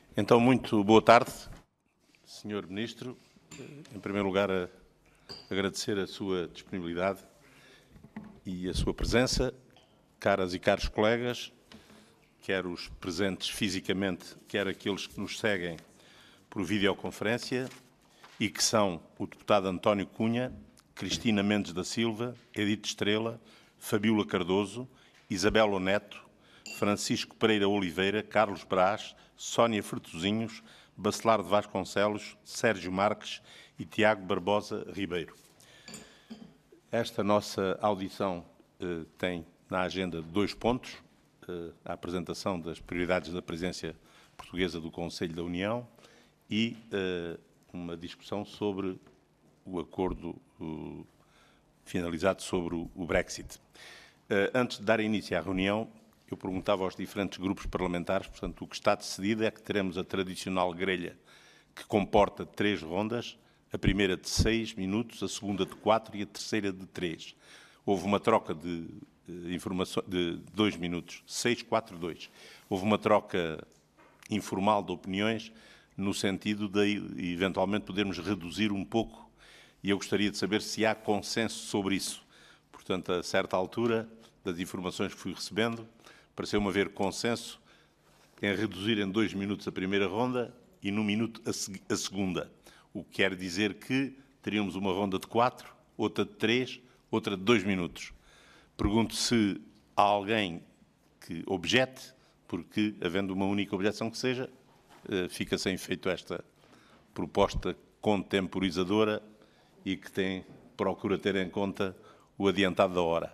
Então, muito boa tarde, Sr. Ministro. Em primeiro lugar, agradecer a sua disponibilidade e a sua presença. Caras e caros colegas, quer os presentes fisicamente, quer aqueles que nos seguem por videoconferência e que são o deputado António Cunha, Cristina Mendes da Silva, Edith Estrela, Fabíola Cardoso, Isabel Neto, Francisco Pereira Oliveira, Carlos Brás, Sónia Fertuzinhos, Bacelar de Vasconcelos, Sérgio Marques e Tiago Barbosa Ribeiro. Esta nossa audição tem na agenda 2 pontos: a apresentação das prioridades da presidência portuguesa do Conselho da União e uma discussão sobre o acordo finalizado sobre o Brexit. Antes de dar início à reunião, eu perguntava aos diferentes grupos parlamentares, portanto, o que está decidido é que teremos a tradicional grelha que comporta 3 rondas, a primeira de 6 minutos, a segunda de 4 e a terceira de 3. Houve uma troca de informações de 2 minutos, 6, 4, 2. Houve uma troca informal de opiniões no sentido de, eventualmente, podermos reduzir um pouco, e eu gostaria de saber se há consenso sobre isso. Portanto, a certa altura das informações que fui recebendo, pareceu-me haver consenso em reduzir em 2 minutos a primeira ronda e num minuto a segunda. O que quer dizer que teríamos uma ronda de 4, outra de 3, outra de 2 minutos. Pergunto se há alguém que objete, porque, havendo uma única objeção que seja, fica sem efeito esta proposta contemporizadora e que procura ter em conta o adiantado da hora.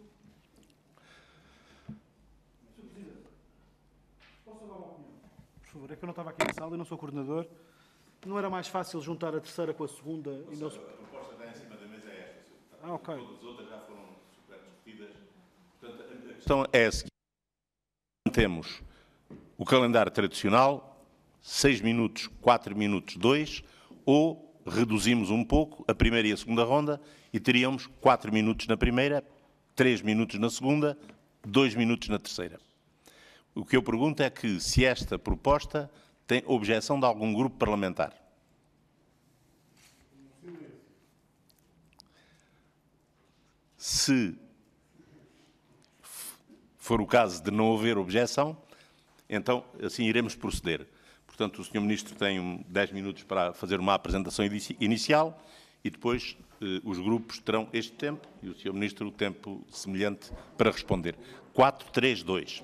Por favor, é que eu não estava aqui na sala, eu não sou coordenador. Não era mais fácil juntar a terceira com a segunda? E não... A proposta que está em cima da mesa é esta, Sr. Deputado. Ok. Todas as outras já foram super discutidas. Portanto, a questão é a seguinte. Temos o calendário tradicional, 6 minutos, 4 minutos, 2, ou reduzimos um pouco a primeira e a segunda ronda e teríamos 4 minutos na primeira, 3 minutos na segunda, 2 minutos na terceira. O que eu pergunto é que se esta proposta tem objeção de algum grupo parlamentar. Se for o caso de não haver objeção, então assim iremos proceder. Portanto, o Sr. Ministro tem 10 minutos para fazer uma apresentação inicial e depois os grupos terão este tempo e o Sr. Ministro o tempo semelhante para responder. 4, 3, 2.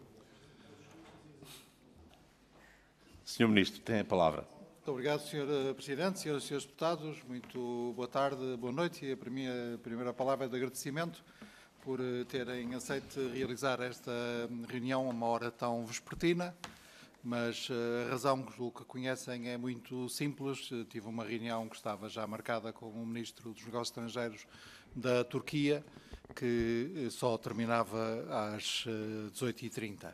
Sr. Ministro, tem a palavra. Muito obrigado, Sr. Presidente, Senhoras e Srs. Deputados. Muito boa tarde, boa noite. E a primeira palavra é de agradecimento por terem aceito realizar esta reunião a uma hora tão vespertina, mas a razão que julgo que conhecem é muito simples. Tive uma reunião que estava já marcada com o Ministro dos Negócios Estrangeiros da Turquia, que só terminava às 18h30.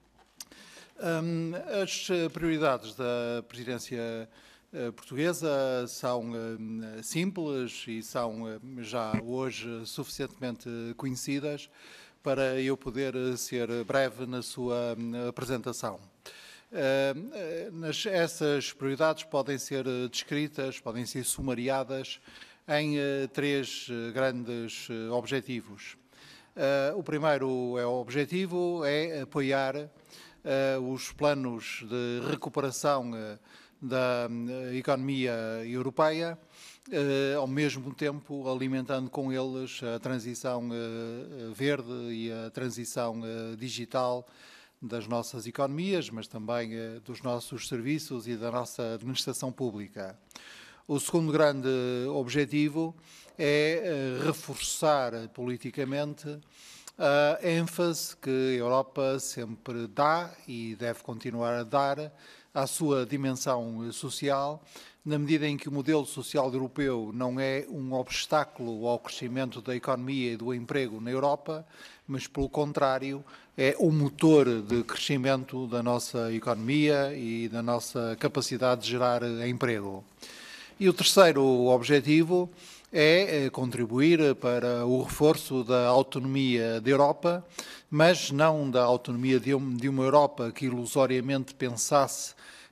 As prioridades da presidência portuguesa são simples e são já hoje suficientemente conhecidas para eu poder ser breve na sua apresentação. Essas prioridades podem ser descritas, podem ser sumariadas em 3 grandes objetivos. O primeiro objetivo é apoiar os planos de recuperação da economia europeia, ao mesmo tempo alimentando com eles a transição verde e a transição digital das nossas economias, mas também dos nossos serviços e da nossa administração pública. O segundo grande objetivo é reforçar politicamente a ênfase que a Europa sempre dá e deve continuar a dar à sua dimensão social, na medida em que o modelo social europeu não é um obstáculo ao crescimento da economia e do emprego na Europa, mas, pelo contrário, é o motor de crescimento da nossa economia e da nossa capacidade de gerar emprego. E o terceiro objetivo é contribuir para o reforço da autonomia da Europa, mas não da autonomia de uma Europa que ilusoriamente pensasse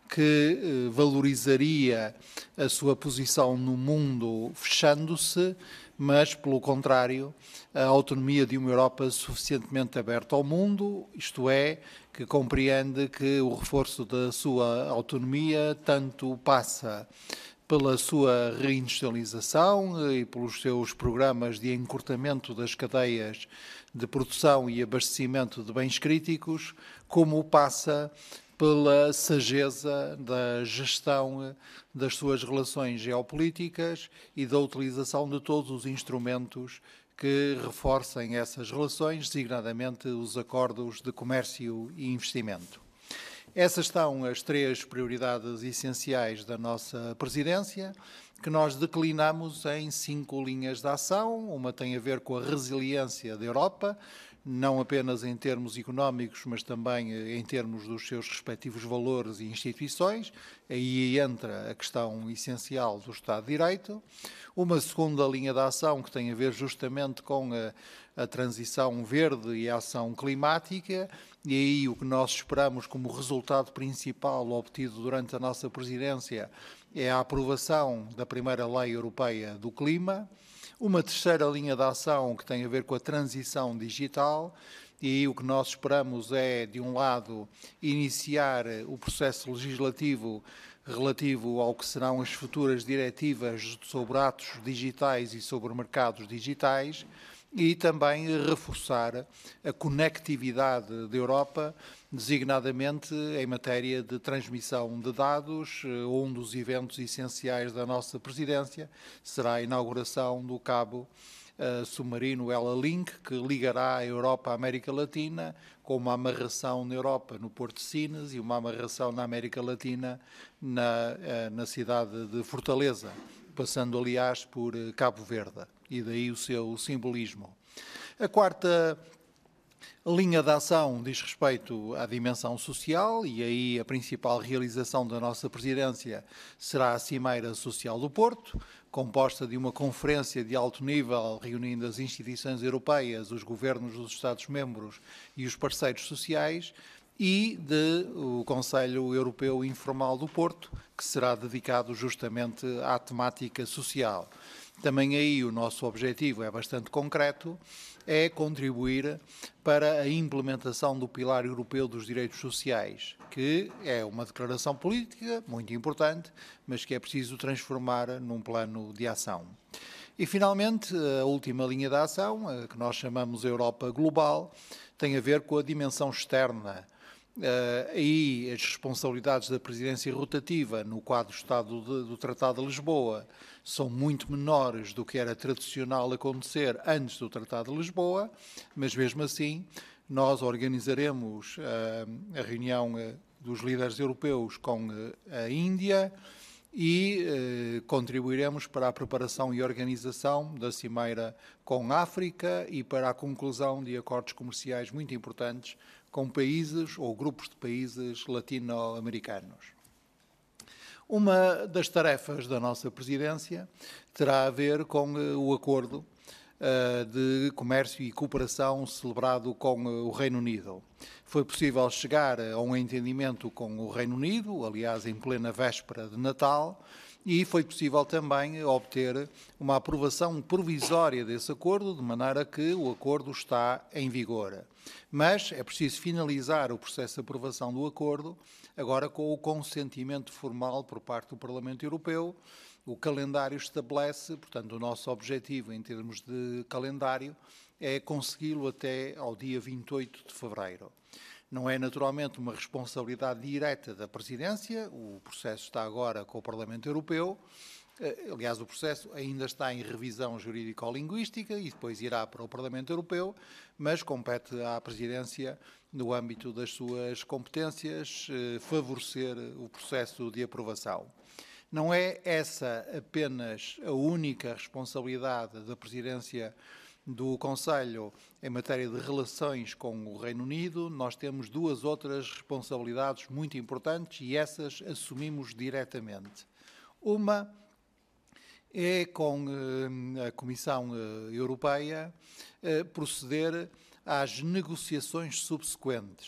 que valorizaria a sua posição no mundo fechando-se, mas, pelo contrário, a autonomia de uma Europa suficientemente aberta ao mundo, isto é, que compreende que o reforço da sua autonomia tanto passa pela sua reindustrialização e pelos seus programas de encurtamento das cadeias de produção e abastecimento de bens críticos, como passa pela sageza da gestão das suas relações geopolíticas e da utilização de todos os instrumentos que reforcem essas relações, designadamente os acordos de comércio e investimento. Essas são as 3 prioridades essenciais da nossa presidência, que nós declinamos em 5 linhas de ação. Uma tem a ver com a resiliência da Europa, não apenas em termos económicos, mas também em termos dos seus respectivos valores e instituições. Aí entra a questão essencial do Estado de Direito. Uma segunda linha de ação que tem a ver justamente com a transição verde e a ação climática, e aí o que nós esperamos como resultado principal obtido durante a nossa presidência é a aprovação da primeira lei europeia do clima. Uma terceira linha de ação que tem a ver com a transição digital, e aí o que nós esperamos é, de um lado, iniciar o processo legislativo relativo ao que serão as futuras diretivas sobre atos digitais e sobre mercados digitais, e também reforçar a conectividade da Europa, designadamente em matéria de transmissão de dados. Um dos eventos essenciais da nossa presidência será a inauguração do cabo submarino Ela Link, que ligará a Europa à América Latina, com uma amarração na Europa, no Porto de Sines, e uma amarração na América Latina, na cidade de Fortaleza, passando, aliás, por Cabo Verde, e daí o seu simbolismo. A quarta linha de ação diz respeito à dimensão social, e aí a principal realização da nossa presidência será a Cimeira Social do Porto, composta de uma conferência de alto nível reunindo as instituições europeias, os governos dos Estados-membros e os parceiros sociais, e do Conselho Europeu Informal do Porto, que será dedicado justamente à temática social. Também aí o nosso objetivo é bastante concreto, é contribuir para a implementação do Pilar Europeu dos Direitos Sociais, que é uma declaração política muito importante, mas que é preciso transformar num plano de ação. E, finalmente, a última linha de ação, que nós chamamos Europa Global, tem a ver com a dimensão externa. Aí as responsabilidades da presidência rotativa no quadro do Estado do Tratado de Lisboa são muito menores do que era tradicional acontecer antes do Tratado de Lisboa, mas mesmo assim nós organizaremos a reunião dos líderes europeus com a Índia e contribuiremos para a preparação e organização da Cimeira com a África e para a conclusão de acordos comerciais muito importantes com países ou grupos de países latino-americanos. Uma das tarefas da nossa presidência terá a ver com o acordo de comércio e cooperação celebrado com o Reino Unido. Foi possível chegar a um entendimento com o Reino Unido, aliás, em plena véspera de Natal, e foi possível também obter uma aprovação provisória desse acordo, de maneira que o acordo está em vigor. Mas é preciso finalizar o processo de aprovação do acordo, agora com o consentimento formal por parte do Parlamento Europeu. O calendário estabelece, portanto, o nosso objetivo em termos de calendário é consegui-lo até ao dia 28 de fevereiro. Não é naturalmente uma responsabilidade direta da Presidência, o processo está agora com o Parlamento Europeu, aliás, o processo ainda está em revisão jurídico-linguística e depois irá para o Parlamento Europeu, mas compete à Presidência, no âmbito das suas competências, favorecer o processo de aprovação. Não é essa apenas a única responsabilidade da Presidência do Conselho em matéria de relações com o Reino Unido. Nós temos 2 outras responsabilidades muito importantes e essas assumimos diretamente. Uma é com a Comissão Europeia proceder às negociações subsequentes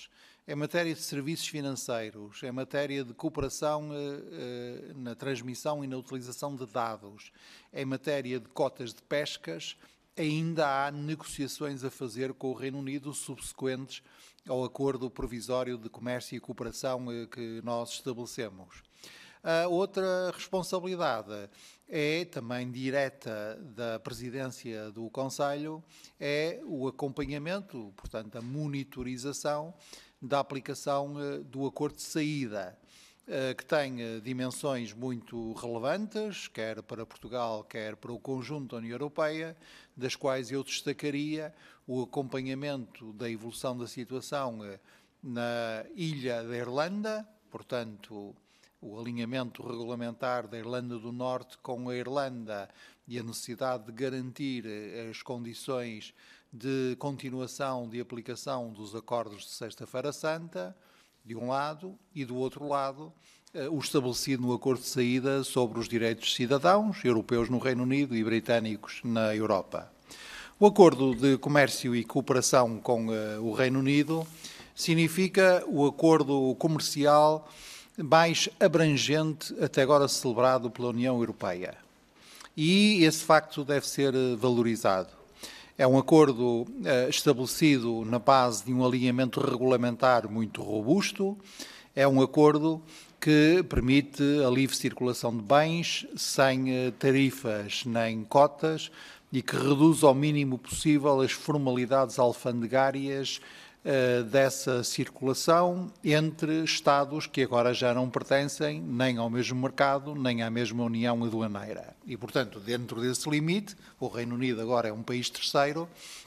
em matéria de serviços financeiros, em matéria de cooperação na transmissão e na utilização de dados, em matéria de cotas de pescas, ainda há negociações a fazer com o Reino Unido subsequentes ao acordo provisório de comércio e cooperação que nós estabelecemos. A outra responsabilidade é também direta da presidência do Conselho, é o acompanhamento, portanto, a monitorização da aplicação do acordo de saída, que tem dimensões muito relevantes, quer para Portugal, quer para o conjunto da União Europeia, das quais eu destacaria o acompanhamento da evolução da situação na ilha da Irlanda, portanto, o alinhamento regulamentar da Irlanda do Norte com a Irlanda e a necessidade de garantir as condições de continuação de aplicação dos acordos de Sexta-feira Santa, de um lado, e do outro lado, o estabelecido no acordo de saída sobre os direitos de cidadãos europeus no Reino Unido e britânicos na Europa. O acordo de comércio e cooperação com o Reino Unido significa o acordo comercial mais abrangente até agora celebrado pela União Europeia. E esse facto deve ser valorizado. É um acordo estabelecido na base de um alinhamento regulamentar muito robusto. É um acordo que permite a livre circulação de bens sem tarifas nem cotas e que reduz ao mínimo possível as formalidades alfandegárias dessa circulação entre Estados que agora já não pertencem nem ao mesmo mercado, nem à mesma União Aduaneira. E, portanto, dentro desse limite, o Reino Unido agora é um país terceiro,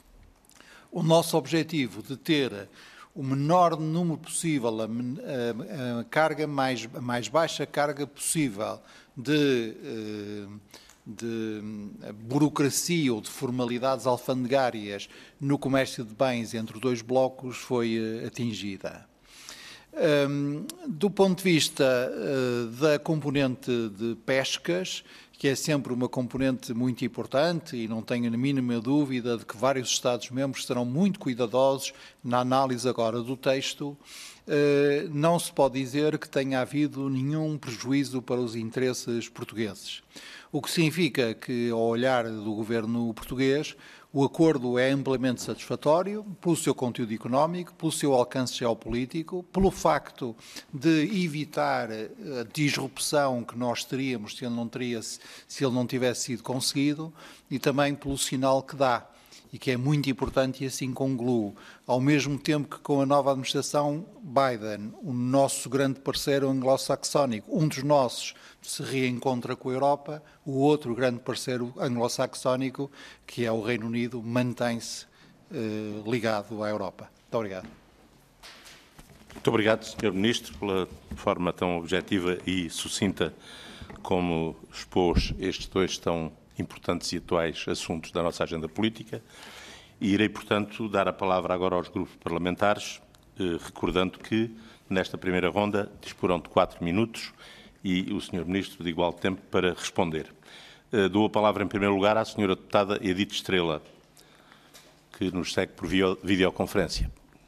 o nosso objetivo de ter o menor número possível, a carga a mais baixa carga possível de burocracia ou de formalidades alfandegárias no comércio de bens entre os dois blocos foi atingida. Do ponto de vista da componente de pescas, que é sempre uma componente muito importante e não tenho a mínima dúvida de que vários Estados-membros serão muito cuidadosos na análise agora do texto, não se pode dizer que tenha havido nenhum prejuízo para os interesses portugueses. O que significa que, ao olhar do governo português, o acordo é amplamente satisfatório pelo seu conteúdo económico, pelo seu alcance geopolítico, pelo facto de evitar a disrupção que nós teríamos se ele não tivesse sido conseguido e também pelo sinal que dá e que é muito importante e assim concluo. Ao mesmo tempo que com a nova administração Biden, o nosso grande parceiro anglo-saxónico, um dos nossos, se reencontra com a Europa, o outro grande parceiro anglo-saxónico, que é o Reino Unido, mantém-se ligado à Europa. Muito obrigado. Muito obrigado, Sr. Ministro, pela forma tão objetiva e sucinta como expôs estes dois tão importantes e atuais assuntos da nossa agenda política. E irei, portanto, dar a palavra agora aos grupos parlamentares, recordando que, nesta primeira ronda, disporão de 4 minutos e o Sr. Ministro de igual tempo para responder. Dou a palavra, em primeiro lugar, à Sra. Deputada Edith Estrela, que nos segue por videoconferência.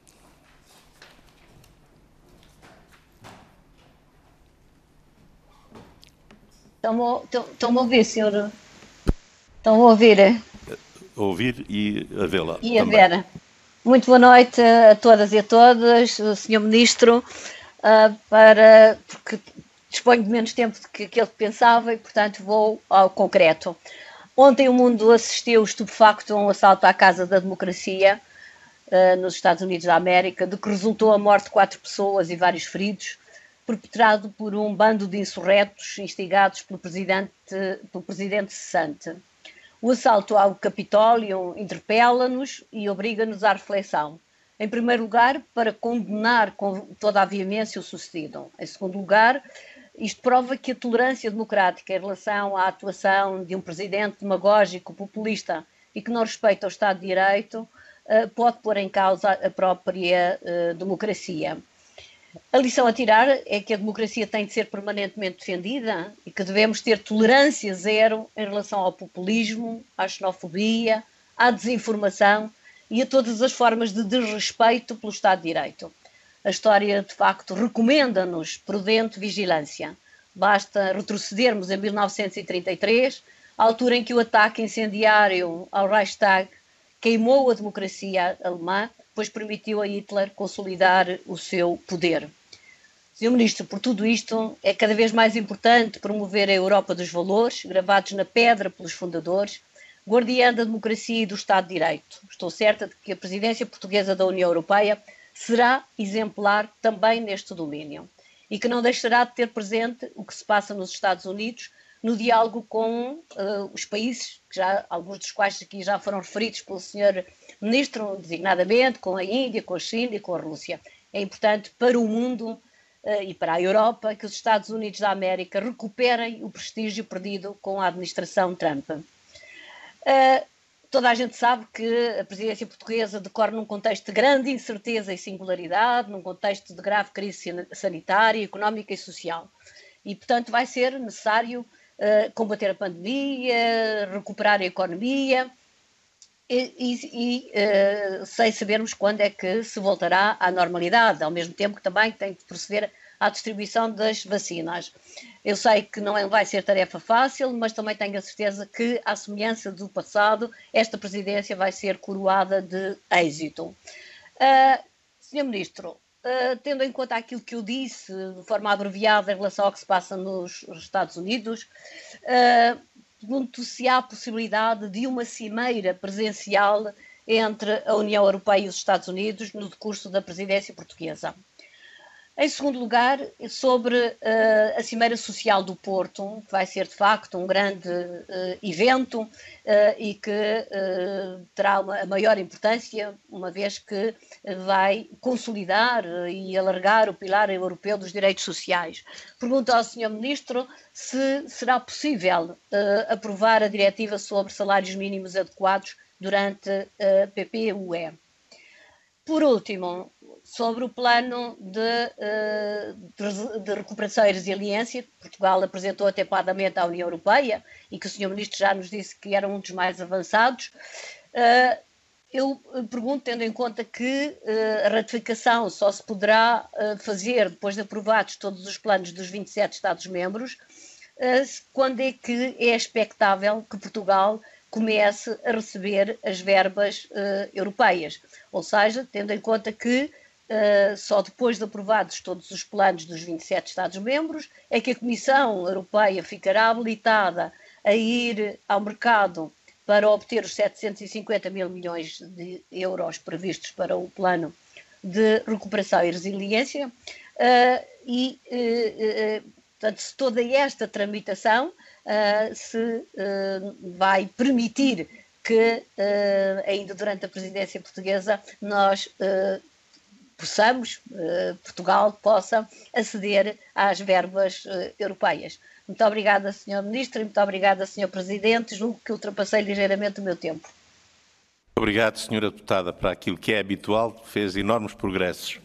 Estão-me a ouvir, senhor? Estão a ouvir? A ouvir e a vê-la. E a ver. Muito boa noite a todas e a todos, Sr. Ministro, porque disponho de menos tempo do que aquele que pensava e, portanto, vou ao concreto. Ontem o mundo assistiu estupefacto a um assalto à Casa da Democracia nos Estados Unidos da América, de que resultou a morte de 4 pessoas e vários feridos, perpetrado por um bando de insurretos instigados pelo presidente cessante. O assalto ao Capitólio interpela-nos e obriga-nos à reflexão. Em primeiro lugar, para condenar com toda a veemência o sucedido. Em segundo lugar, isto prova que a tolerância democrática em relação à atuação de um presidente demagógico, populista e que não respeita o Estado de Direito pode pôr em causa a própria democracia. A lição a tirar é que a democracia tem de ser permanentemente defendida e que devemos ter tolerância zero em relação ao populismo, à xenofobia, à desinformação e a todas as formas de desrespeito pelo Estado de Direito. A história, de facto, recomenda-nos prudente vigilância. Basta retrocedermos em 1933, a altura em que o ataque incendiário ao Reichstag queimou a democracia alemã, pois permitiu a Hitler consolidar o seu poder. Sr. Ministro, por tudo isto, é cada vez mais importante promover a Europa dos valores, gravados na pedra pelos fundadores, guardiã da democracia e do Estado de Direito. Estou certa de que a presidência portuguesa da União Europeia será exemplar também neste domínio e que não deixará de ter presente o que se passa nos Estados Unidos no diálogo com os países, que alguns dos quais aqui já foram referidos pelo Sr. Ministro, designadamente com a Índia, com a China e com a Rússia. É importante para o mundo e para a Europa que os Estados Unidos da América recuperem o prestígio perdido com a administração Trump. Toda a gente sabe que a presidência portuguesa decorre num contexto de grande incerteza e singularidade, num contexto de grave crise sanitária, económica e social. E, portanto, vai ser necessário combater a pandemia, recuperar a economia sem sabermos quando é que se voltará à normalidade, ao mesmo tempo que também tem de proceder à distribuição das vacinas. Eu sei que não vai ser tarefa fácil, mas também tenho a certeza que, à semelhança do passado, esta presidência vai ser coroada de êxito. Sr. Ministro, tendo em conta aquilo que eu disse de forma abreviada em relação ao que se passa nos Estados Unidos, pergunto se há a possibilidade de uma cimeira presencial entre a União Europeia e os Estados Unidos no decurso da presidência portuguesa. Em segundo lugar, sobre a Cimeira Social do Porto, que vai ser de facto um grande evento e que terá a maior importância, uma vez que vai consolidar e alargar o pilar europeu dos direitos sociais. Pergunto ao Sr. Ministro se será possível aprovar a diretiva sobre salários mínimos adequados durante a PPUE. Por último, sobre o plano de recuperação e resiliência que Portugal apresentou atempadamente à União Europeia e que o Sr. Ministro já nos disse que era um dos mais avançados, eu pergunto, tendo em conta que a ratificação só se poderá fazer depois de aprovados todos os planos dos 27 Estados-membros, quando é que é expectável que Portugal comece a receber as verbas europeias? Ou seja, tendo em conta que só depois de aprovados todos os planos dos 27 Estados-membros é que a Comissão Europeia ficará habilitada a ir ao mercado para obter os 750 mil milhões de euros previstos para o plano de recuperação e resiliência portanto, se toda esta tramitação se vai permitir que ainda durante a presidência portuguesa nós Portugal possa aceder às verbas europeias. Muito obrigada, Sr. Ministro, e muito obrigada, Sr. Presidente. Julgo que ultrapassei ligeiramente o meu tempo. Obrigado, Sra. Deputada. Para aquilo que é habitual, fez enormes progressos.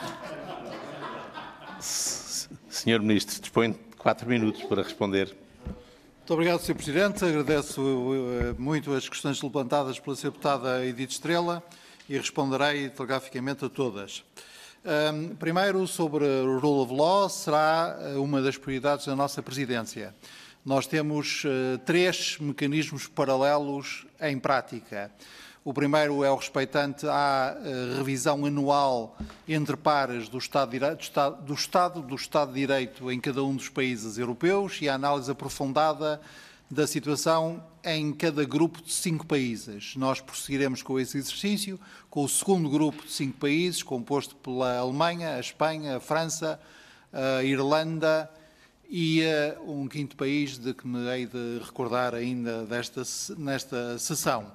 Sr. Ministro, dispõe de 4 minutos para responder. Muito obrigado, Sr. Presidente. Agradeço muito as questões levantadas pela Sra. Deputada Edith Estrela e responderei telegraficamente a todas. Primeiro, sobre o Rule of Law, será uma das prioridades da nossa presidência. Nós temos 3 mecanismos paralelos em prática. O primeiro é o respeitante à revisão anual entre pares do Estado de Direito em cada um dos países europeus e a análise aprofundada da situação em cada grupo de 5 países. Nós prosseguiremos com esse exercício, com o segundo grupo de 5 países, composto pela Alemanha, a Espanha, a França, a Irlanda e um 5º país de que me hei de recordar ainda nesta sessão.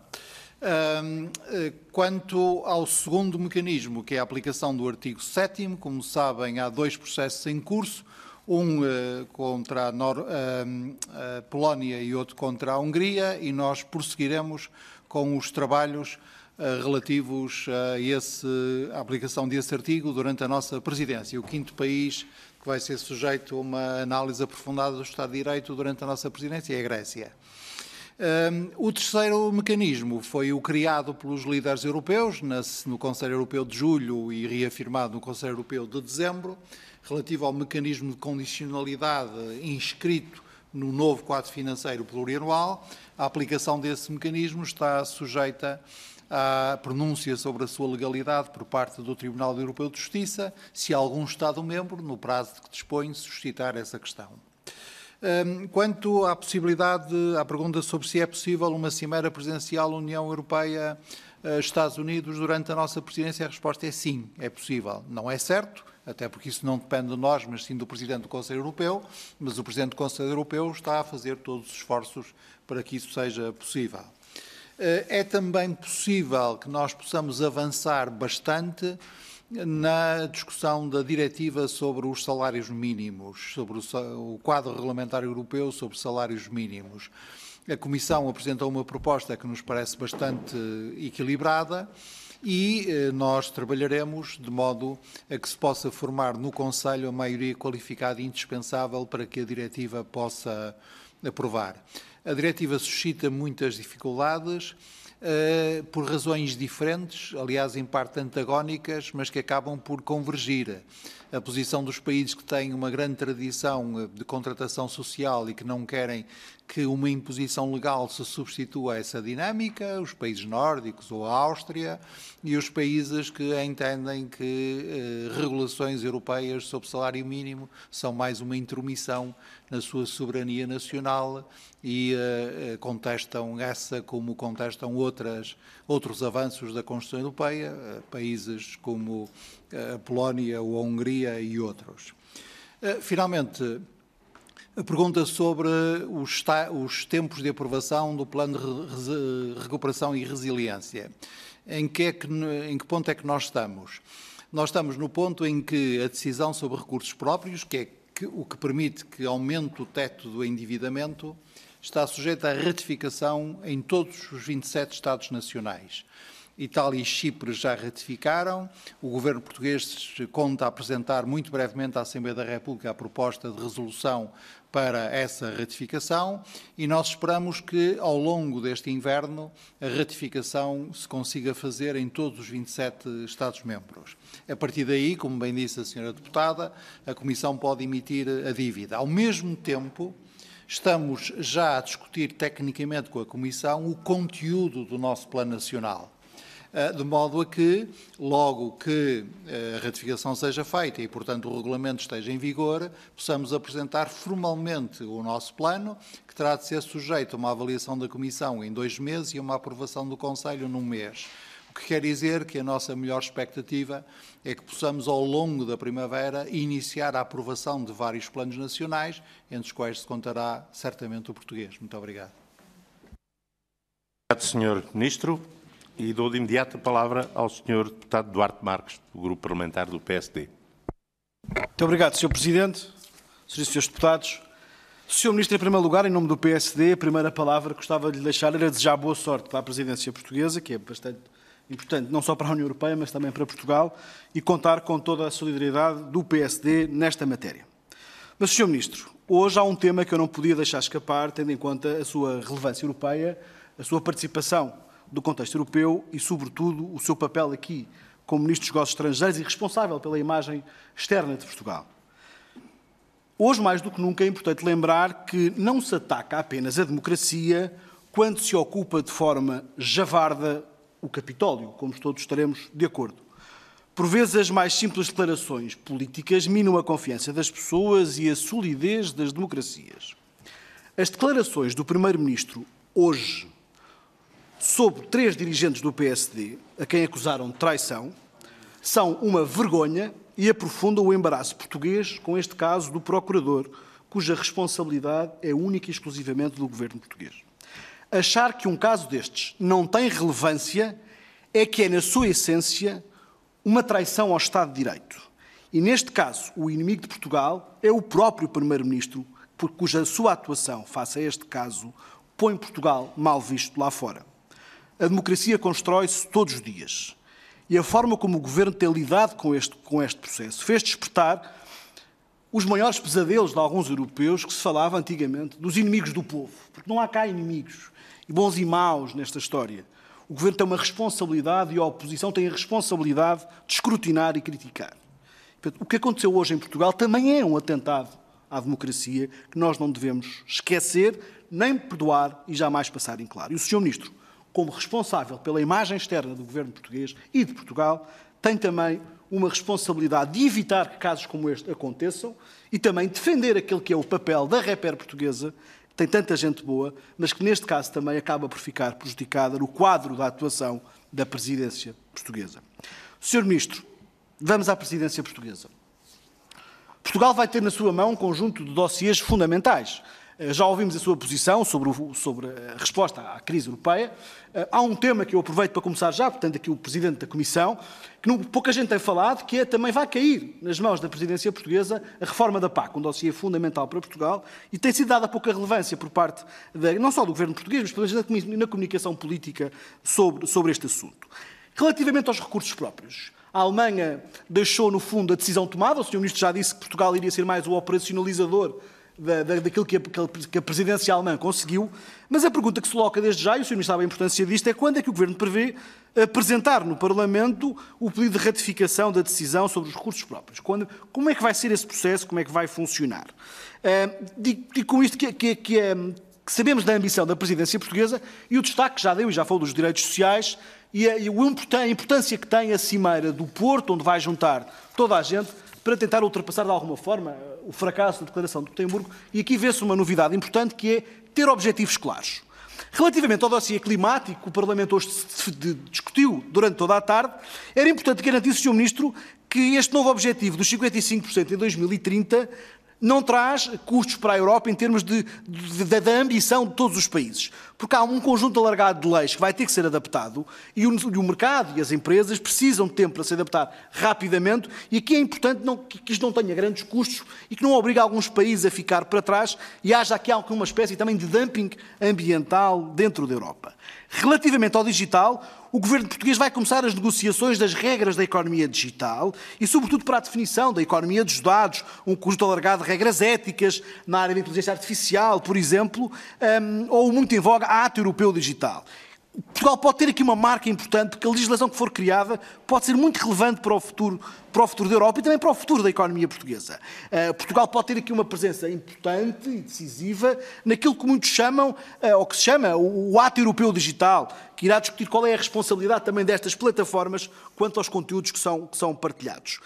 Quanto ao segundo mecanismo, que é a aplicação do artigo 7º, como sabem, há 2 processos em curso, um contra a Polónia e outro contra a Hungria, e nós prosseguiremos com os trabalhos relativos à aplicação desse artigo durante a nossa presidência. O 5º país que vai ser sujeito a uma análise aprofundada do Estado de Direito durante a nossa presidência é a Grécia. O terceiro mecanismo foi o criado pelos líderes europeus, no Conselho Europeu de julho e reafirmado no Conselho Europeu de dezembro, relativo ao mecanismo de condicionalidade inscrito no novo quadro financeiro plurianual. A aplicação desse mecanismo está sujeita à pronúncia sobre a sua legalidade por parte do Tribunal Europeu de Justiça, se algum Estado-membro, no prazo de que dispõe, suscitar essa questão. Quanto à possibilidade, à pergunta sobre se é possível uma cimeira presidencial União Europeia-Estados Unidos durante a nossa presidência, a resposta é sim, é possível. Não é certo, até porque isso não depende de nós, mas sim do Presidente do Conselho Europeu, mas o Presidente do Conselho Europeu está a fazer todos os esforços para que isso seja possível. É também possível que nós possamos avançar bastante na discussão da diretiva sobre os salários mínimos, sobre o quadro regulamentar europeu sobre salários mínimos. A Comissão apresentou uma proposta que nos parece bastante equilibrada e nós trabalharemos de modo a que se possa formar no Conselho a maioria qualificada e indispensável para que a diretiva possa aprovar. A diretiva suscita muitas dificuldades, por razões diferentes, aliás, em parte antagónicas, mas que acabam por convergir. A posição dos países que têm uma grande tradição de contratação social e que não querem que uma imposição legal se substitua a essa dinâmica, os países nórdicos ou a Áustria, e os países que entendem que regulações europeias sobre salário mínimo são mais uma intromissão na sua soberania nacional e contestam essa como contestam outros avanços da Constituição Europeia, países como a Polónia ou a Hungria e outros. Finalmente, a pergunta sobre os tempos de aprovação do Plano de Recuperação e Resiliência. Em que ponto é que nós estamos? Nós estamos no ponto em que a decisão sobre recursos próprios, que é o que permite que aumente o teto do endividamento, está sujeita à ratificação em todos os 27 Estados nacionais. Itália e Chipre já ratificaram. O Governo português conta apresentar muito brevemente à Assembleia da República a proposta de resolução para essa ratificação e nós esperamos que, ao longo deste inverno, a ratificação se consiga fazer em todos os 27 Estados-membros. A partir daí, como bem disse a Sra. Deputada, a Comissão pode emitir a dívida. Ao mesmo tempo, estamos já a discutir tecnicamente com a Comissão o conteúdo do nosso Plano Nacional. De modo a que, logo que a ratificação seja feita e, portanto, o regulamento esteja em vigor, possamos apresentar formalmente o nosso plano, que terá de ser sujeito a uma avaliação da Comissão em 2 meses e a uma aprovação do Conselho num mês. O que quer dizer que a nossa melhor expectativa é que possamos, ao longo da primavera, iniciar a aprovação de vários planos nacionais, entre os quais se contará certamente o português. Muito obrigado. Obrigado, Sr. Ministro. E dou de imediato a palavra ao Sr. Deputado Duarte Marques, do Grupo Parlamentar do PSD. Muito obrigado, Sr. Presidente, Srs. e Srs. Deputados. Sr. Ministro, em primeiro lugar, em nome do PSD, a primeira palavra que gostava de lhe deixar era desejar boa sorte para a presidência portuguesa, que é bastante importante não só para a União Europeia, mas também para Portugal, e contar com toda a solidariedade do PSD nesta matéria. Mas, Sr. Ministro, hoje há um tema que eu não podia deixar escapar, tendo em conta a sua relevância europeia, a sua participação do contexto europeu e, sobretudo, o seu papel aqui como Ministro dos Negócios Estrangeiros e responsável pela imagem externa de Portugal. Hoje, mais do que nunca, é importante lembrar que não se ataca apenas a democracia quando se ocupa de forma javarda o Capitólio, como todos estaremos de acordo. Por vezes, as mais simples declarações políticas minam a confiança das pessoas e a solidez das democracias. As declarações do Primeiro-Ministro hoje sobre 3 dirigentes do PSD, a quem acusaram de traição, são uma vergonha e aprofundam o embaraço português com este caso do Procurador, cuja responsabilidade é única e exclusivamente do Governo português. Achar que um caso destes não tem relevância é que é, na sua essência, uma traição ao Estado de Direito. E, neste caso, o inimigo de Portugal é o próprio Primeiro-Ministro, cuja sua atuação face a este caso põe Portugal mal visto lá fora. A democracia constrói-se todos os dias. E a forma como o Governo tem lidado com este processo fez despertar os maiores pesadelos de alguns europeus que se falava antigamente dos inimigos do povo, porque não há cá inimigos, e bons e maus nesta história. O Governo tem uma responsabilidade e a oposição tem a responsabilidade de escrutinar e criticar. Portanto, o que aconteceu hoje em Portugal também é um atentado à democracia que nós não devemos esquecer, nem perdoar e jamais passar em claro. E o Sr. Ministro, como responsável pela imagem externa do Governo português e de Portugal, tem também uma responsabilidade de evitar que casos como este aconteçam e também defender aquele que é o papel da Reper portuguesa, que tem tanta gente boa, mas que neste caso também acaba por ficar prejudicada no quadro da atuação da presidência portuguesa. Sr. Ministro, vamos à presidência portuguesa. Portugal vai ter na sua mão um conjunto de dossiês fundamentais. Já ouvimos a sua posição sobre a resposta à crise europeia. Há um tema que eu aproveito para começar já, portanto, aqui o Presidente da Comissão, que pouca gente tem falado, que também vai cair nas mãos da Presidência Portuguesa a reforma da PAC, um dossiê fundamental para Portugal, e tem sido dada pouca relevância por parte, não só do Governo português, mas pelo menos na comunicação política sobre este assunto. Relativamente aos recursos próprios, a Alemanha deixou, no fundo, a decisão tomada. O Sr. Ministro já disse que Portugal iria ser mais o operacionalizador daquilo que a presidência alemã conseguiu, mas a pergunta que se coloca desde já, e o Sr. Ministro sabe a importância disto, é quando é que o Governo prevê apresentar no Parlamento o pedido de ratificação da decisão sobre os recursos próprios? Como é que vai ser esse processo? Como é que vai funcionar? Digo com isto que sabemos da ambição da presidência portuguesa e o destaque que já deu, e já falou dos direitos sociais, e a importância que tem a Cimeira do Porto, onde vai juntar toda a gente, para tentar ultrapassar de alguma forma o fracasso da Declaração de Gotemburgo, e aqui vê-se uma novidade importante, que é ter objetivos claros. Relativamente ao dossiê climático, que o Parlamento hoje discutiu durante toda a tarde, era importante garantir, Sr. Ministro, que este novo objetivo dos 55% em 2030 não traz custos para a Europa em termos da ambição de todos os países. Porque há um conjunto alargado de leis que vai ter que ser adaptado e o mercado e as empresas precisam de tempo para se adaptar rapidamente, e aqui é importante que isto não tenha grandes custos e que não obrigue alguns países a ficar para trás e haja aqui alguma espécie também de dumping ambiental dentro da Europa. Relativamente ao digital, o Governo português vai começar as negociações das regras da economia digital e, sobretudo, para a definição da economia dos dados, um conjunto alargado de regras éticas na área da inteligência artificial, por exemplo, ou muito em voga, Ato Europeu Digital. Portugal pode ter aqui uma marca importante, porque a legislação que for criada pode ser muito relevante para o futuro da Europa e também para o futuro da economia portuguesa. Portugal pode ter aqui uma presença importante e decisiva naquilo que muitos chamam, ou que se chama, o Ato Europeu Digital, que irá discutir qual é a responsabilidade também destas plataformas quanto aos conteúdos que são partilhados.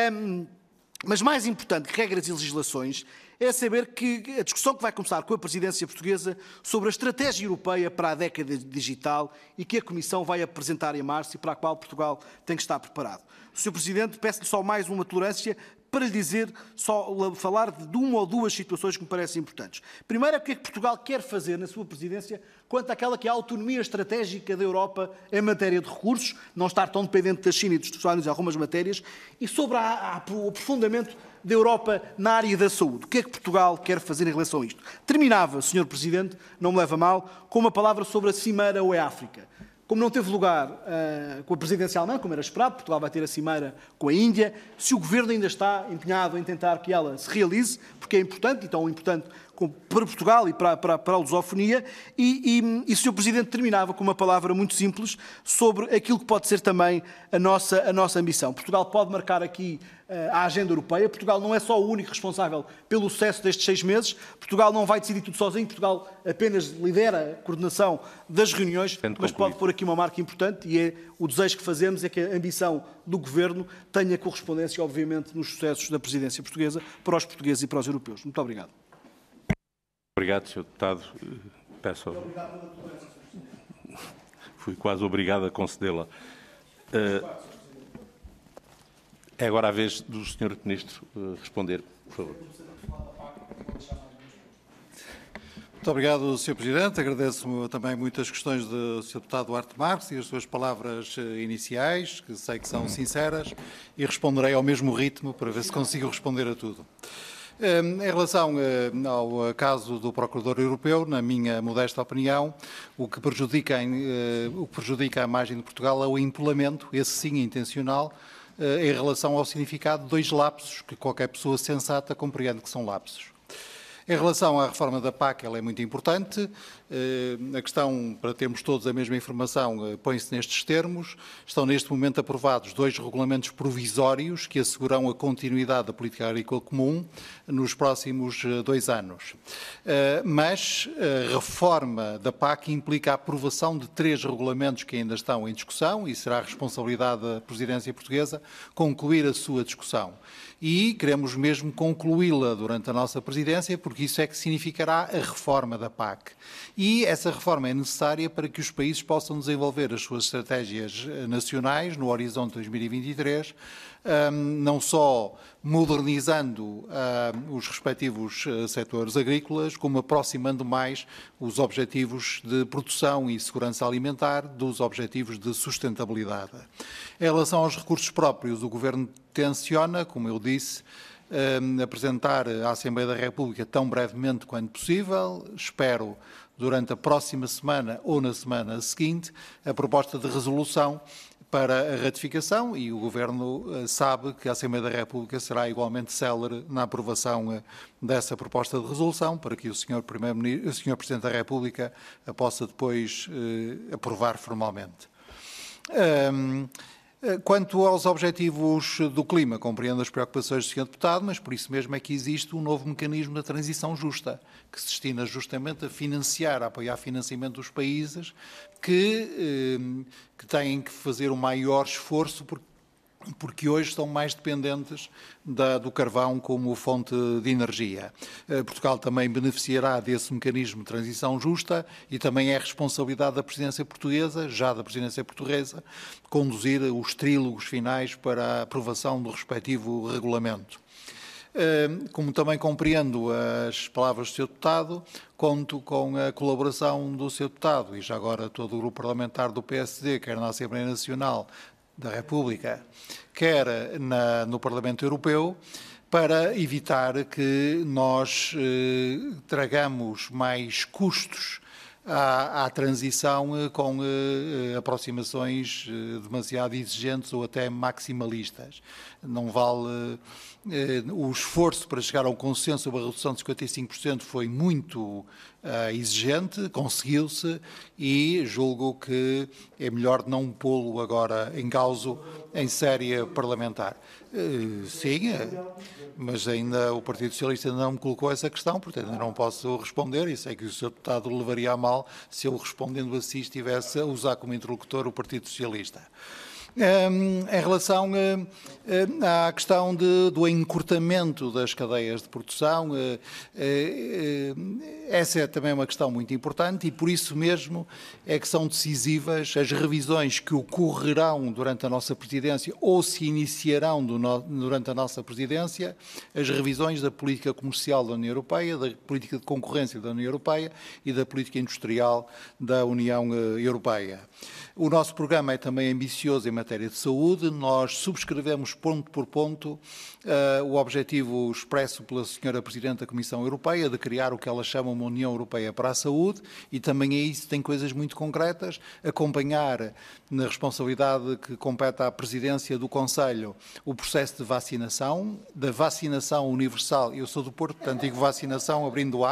Mas mais importante que regras e legislações é saber que a discussão que vai começar com a presidência portuguesa sobre a estratégia europeia para a década digital e que a Comissão vai apresentar em março e para a qual Portugal tem que estar preparado. Sr. Presidente, peço-lhe só mais uma tolerância para lhe dizer, falar de uma ou duas situações que me parecem importantes. Primeiro, o que é que Portugal quer fazer na sua presidência quanto àquela que é a autonomia estratégica da Europa em matéria de recursos, não estar tão dependente da China e dos Estados Unidos em algumas matérias, e sobre o aprofundamento da Europa na área da saúde. O que é que Portugal quer fazer em relação a isto? Terminava, Sr. Presidente, não me leva a mal, com uma palavra sobre a Cimeira UE-África. Como não teve lugar com a presidência alemã, como era esperado, Portugal vai ter a Cimeira com a Índia, se o Governo ainda está empenhado em tentar que ela se realize, porque é importante, e tão importante para Portugal e para a lusofonia, e o Sr. Presidente terminava com uma palavra muito simples sobre aquilo que pode ser também a nossa ambição. Portugal pode marcar aqui a agenda europeia. Portugal não é só o único responsável pelo sucesso destes 6 meses. Portugal não vai decidir tudo sozinho. Portugal apenas lidera a coordenação das reuniões, mas pode pôr aqui uma marca importante, e é o desejo que fazemos é que a ambição do Governo tenha correspondência, obviamente, nos sucessos da presidência portuguesa para os portugueses e para os europeus. Muito obrigado. Obrigado, Sr. Deputado. Peço... Fui quase obrigado a concedê-la. É agora a vez do Sr. Ministro responder, por favor. Muito obrigado, Sr. Presidente. Agradeço também muitas questões do Sr. Deputado Duarte Marques e as suas palavras iniciais, que sei que são sinceras, e responderei ao mesmo ritmo para ver se consigo responder a tudo. Em relação ao caso do Procurador Europeu, na minha modesta opinião, o que prejudica a imagem de Portugal é o empolamento, esse sim intencional, em relação ao significado de 2 lapsos, que qualquer pessoa sensata compreende que são lapsos. Em relação à reforma da PAC, ela é muito importante. A questão, para termos todos a mesma informação, põe-se nestes termos. Estão neste momento aprovados 2 regulamentos provisórios que asseguram a continuidade da política agrícola comum nos próximos 2 anos. Mas a reforma da PAC implica a aprovação de 3 regulamentos que ainda estão em discussão e será a responsabilidade da presidência portuguesa concluir a sua discussão. E queremos mesmo concluí-la durante a nossa presidência, porque isso é que significará a reforma da PAC. E essa reforma é necessária para que os países possam desenvolver as suas estratégias nacionais no horizonte 2023, não só modernizando os respectivos setores agrícolas, como aproximando mais os objetivos de produção e segurança alimentar dos objetivos de sustentabilidade. Em relação aos recursos próprios, o Governo tenciona, como eu disse, apresentar à Assembleia da República tão brevemente quanto possível, espero durante a próxima semana ou na semana seguinte, a proposta de resolução para a ratificação e o Governo sabe que a Assembleia da República será igualmente célere na aprovação dessa proposta de resolução para que o Sr. Presidente da República a possa depois aprovar formalmente. Quanto aos objetivos do clima, compreendo as preocupações do Sr. Deputado, mas por isso mesmo é que existe um novo mecanismo da transição justa, que se destina justamente a financiar, a apoiar financiamento dos países que têm que fazer um maior esforço porque hoje estão mais dependentes do carvão como fonte de energia. Portugal também beneficiará desse mecanismo de transição justa e também é responsabilidade da presidência portuguesa, conduzir os trílogos finais para a aprovação do respectivo regulamento. Como também compreendo as palavras do Sr. Deputado, conto com a colaboração do Sr. Deputado e já agora todo o grupo parlamentar do PSD, quer na Assembleia Nacional da República, quer no Parlamento Europeu, para evitar que nós tragamos mais custos à transição com aproximações demasiado exigentes ou até maximalistas. Não vale o esforço para chegar a um consenso sobre a redução de 55% foi muito exigente, conseguiu-se e julgo que é melhor não pô-lo agora em causa em série parlamentar. Sim, mas ainda o Partido Socialista não me colocou essa questão, portanto ainda não posso responder e sei que o Sr. Deputado levaria a mal se eu respondendo assim estivesse a usar como interlocutor o Partido Socialista. Em relação à questão do encurtamento das cadeias de produção, essa é também uma questão muito importante e por isso mesmo é que são decisivas as revisões que ocorrerão durante a nossa presidência ou se iniciarão durante a nossa presidência, as revisões da política comercial da União Europeia, da política de concorrência da União Europeia e da política industrial da União Europeia. O nosso programa é também ambicioso em matéria de saúde. Nós subscrevemos ponto por ponto o objetivo expresso pela Sra. Presidente da Comissão Europeia de criar o que ela chama uma União Europeia para a Saúde e também é isso, tem coisas muito concretas, acompanhar na responsabilidade que compete à Presidência do Conselho o processo de vacinação, da vacinação universal, eu sou do Porto, portanto digo vacinação abrindo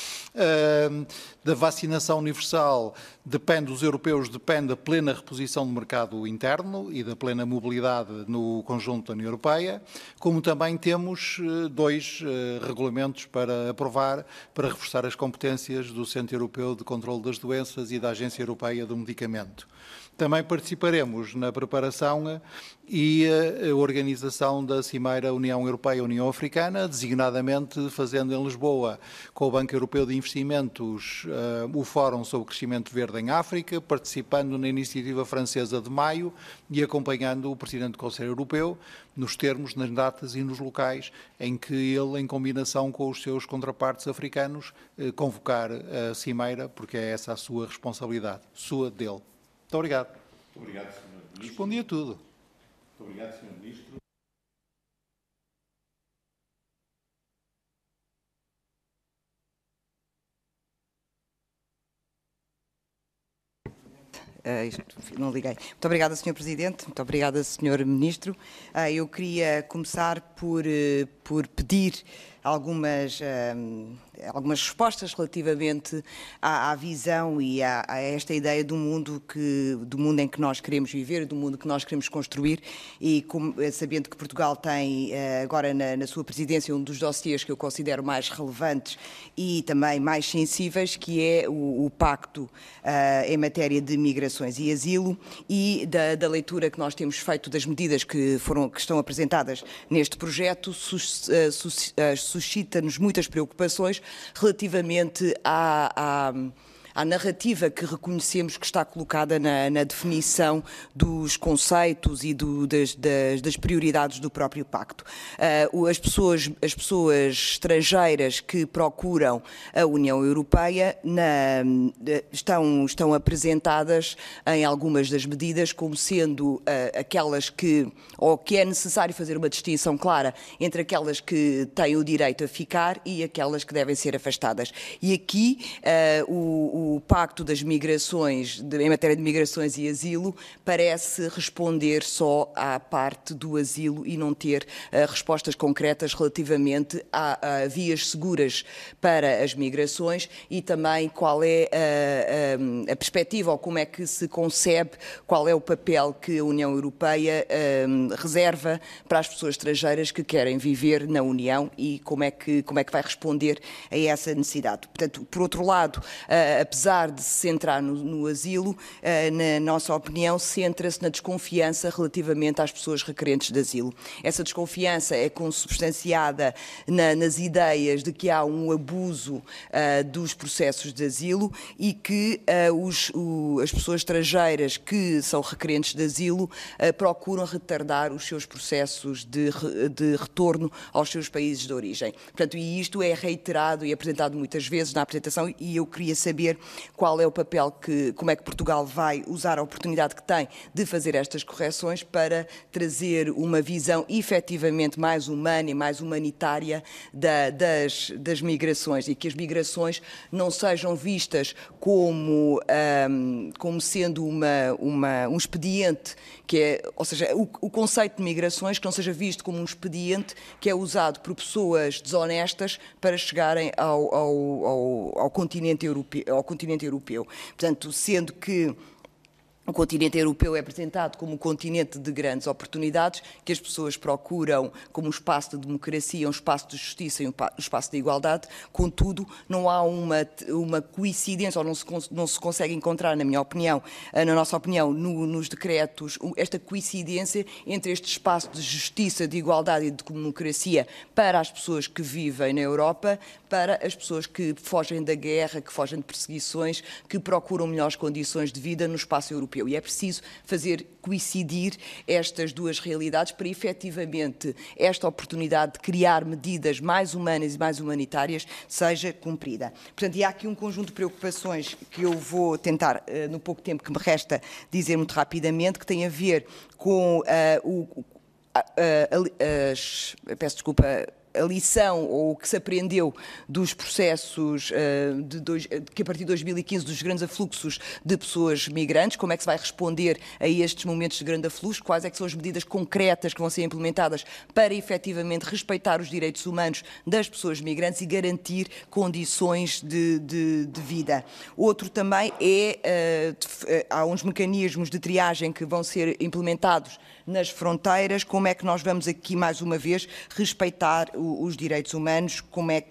da vacinação universal depende dos europeus, depende da plena reposição do mercado interno e da plena mobilidade no conjunto da União Europeia, como também temos 2 regulamentos para aprovar para reforçar as competências do Centro Europeu de Controlo das Doenças e da Agência Europeia do Medicamento. Também participaremos na preparação e a organização da Cimeira União Europeia-União Africana, designadamente fazendo em Lisboa, com o Banco Europeu de Investimentos, o Fórum sobre o Crescimento Verde em África, participando na iniciativa francesa de maio e acompanhando o Presidente do Conselho Europeu nos termos, nas datas e nos locais em que ele, em combinação com os seus contrapartes africanos, convocar a Cimeira, porque é essa a sua responsabilidade, sua dele. Muito obrigado. Muito obrigado, Sr. Ministro. Respondi a tudo. Muito obrigado, Sr. Ministro. não liguei. Muito obrigada, Sr. Presidente. Muito obrigada, Sr. Ministro. Eu queria começar por pedir algumas respostas relativamente à visão e a esta ideia do mundo em que nós queremos viver, do mundo que nós queremos construir, e sabendo que Portugal tem agora na sua presidência um dos dossiês que eu considero mais relevantes e também mais sensíveis, que é o Pacto em matéria de migrações e asilo, e da leitura que nós temos feito das medidas que estão apresentadas neste projeto, suscita-nos muitas preocupações relativamente à narrativa que reconhecemos que está colocada na definição dos conceitos e das prioridades do próprio Pacto. As pessoas estrangeiras que procuram a União Europeia estão apresentadas em algumas das medidas como sendo aquelas que é necessário fazer uma distinção clara entre aquelas que têm o direito a ficar e aquelas que devem ser afastadas. E aqui o Pacto das Migrações, em matéria de migrações e asilo, parece responder só à parte do asilo e não ter respostas concretas relativamente a vias seguras para as migrações e também qual é a perspectiva ou como é que se concebe, qual é o papel que a União Europeia reserva para as pessoas estrangeiras que querem viver na União e como é que vai responder a essa necessidade. Portanto, por outro lado, apesar de se centrar no asilo, na nossa opinião, centra-se na desconfiança relativamente às pessoas requerentes de asilo. Essa desconfiança é consubstanciada nas ideias de que há um abuso dos processos de asilo e que as pessoas estrangeiras que são requerentes de asilo procuram retardar os seus processos de retorno aos seus países de origem. Portanto, e isto é reiterado e apresentado muitas vezes na apresentação, e eu queria saber qual é o papel como é que Portugal vai usar a oportunidade que tem de fazer estas correções para trazer uma visão efetivamente mais humana e mais humanitária das migrações, e que as migrações não sejam vistas como sendo um expediente, ou seja, o conceito de migrações que não seja visto como um expediente que é usado por pessoas desonestas para chegarem ao continente europeu. Portanto, sendo que o continente europeu é apresentado como um continente de grandes oportunidades, que as pessoas procuram como um espaço de democracia, um espaço de justiça e um espaço de igualdade. Contudo, não há uma coincidência, ou não se consegue encontrar, na nossa opinião, nos decretos, esta coincidência entre este espaço de justiça, de igualdade e de democracia para as pessoas que vivem na Europa, para as pessoas que fogem da guerra, que fogem de perseguições, que procuram melhores condições de vida no espaço europeu. E é preciso fazer coincidir estas duas realidades para, efetivamente, esta oportunidade de criar medidas mais humanas e mais humanitárias seja cumprida. Portanto, e há aqui um conjunto de preocupações que eu vou tentar, no pouco tempo que me resta, dizer muito rapidamente, que tem a ver com peço desculpa, a lição ou o que se aprendeu dos processos que a partir de 2015 dos grandes afluxos de pessoas migrantes, como é que se vai responder a estes momentos de grande afluxo, quais é que são as medidas concretas que vão ser implementadas para efetivamente respeitar os direitos humanos das pessoas migrantes e garantir condições de vida. Outro também há uns mecanismos de triagem que vão ser implementados nas fronteiras, como é que nós vamos aqui, mais uma vez, respeitar os direitos humanos, qual é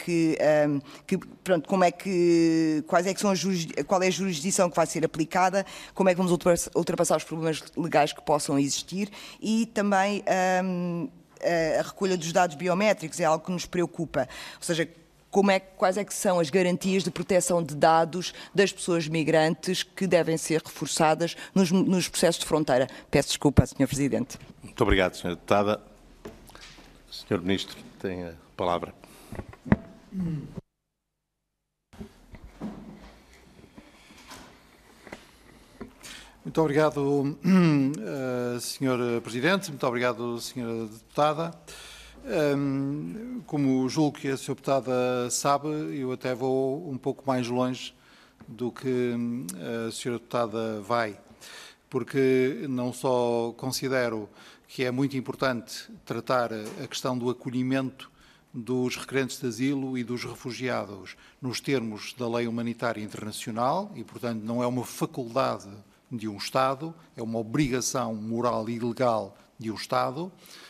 a jurisdição que vai ser aplicada, como é que vamos ultrapassar os problemas legais que possam existir, e também a recolha dos dados biométricos é algo que nos preocupa, ou seja, quais é que são as garantias de proteção de dados das pessoas migrantes que devem ser reforçadas nos processos de fronteira. Peço desculpa, Sr. Presidente. Muito obrigado, Sra. Deputada. Sr. Ministro, tem a palavra. Muito obrigado, Sr. Presidente. Muito obrigado, Sra. Deputada. Como julgo que a Sra. Deputada sabe, eu até vou um pouco mais longe do que a Sra. Deputada vai. porque não só considero que é muito importante tratar a questão do acolhimento dos requerentes de asilo e dos refugiados nos termos da lei humanitária internacional e, portanto, não é uma faculdade de um Estado, é uma obrigação moral e legal de um Estado,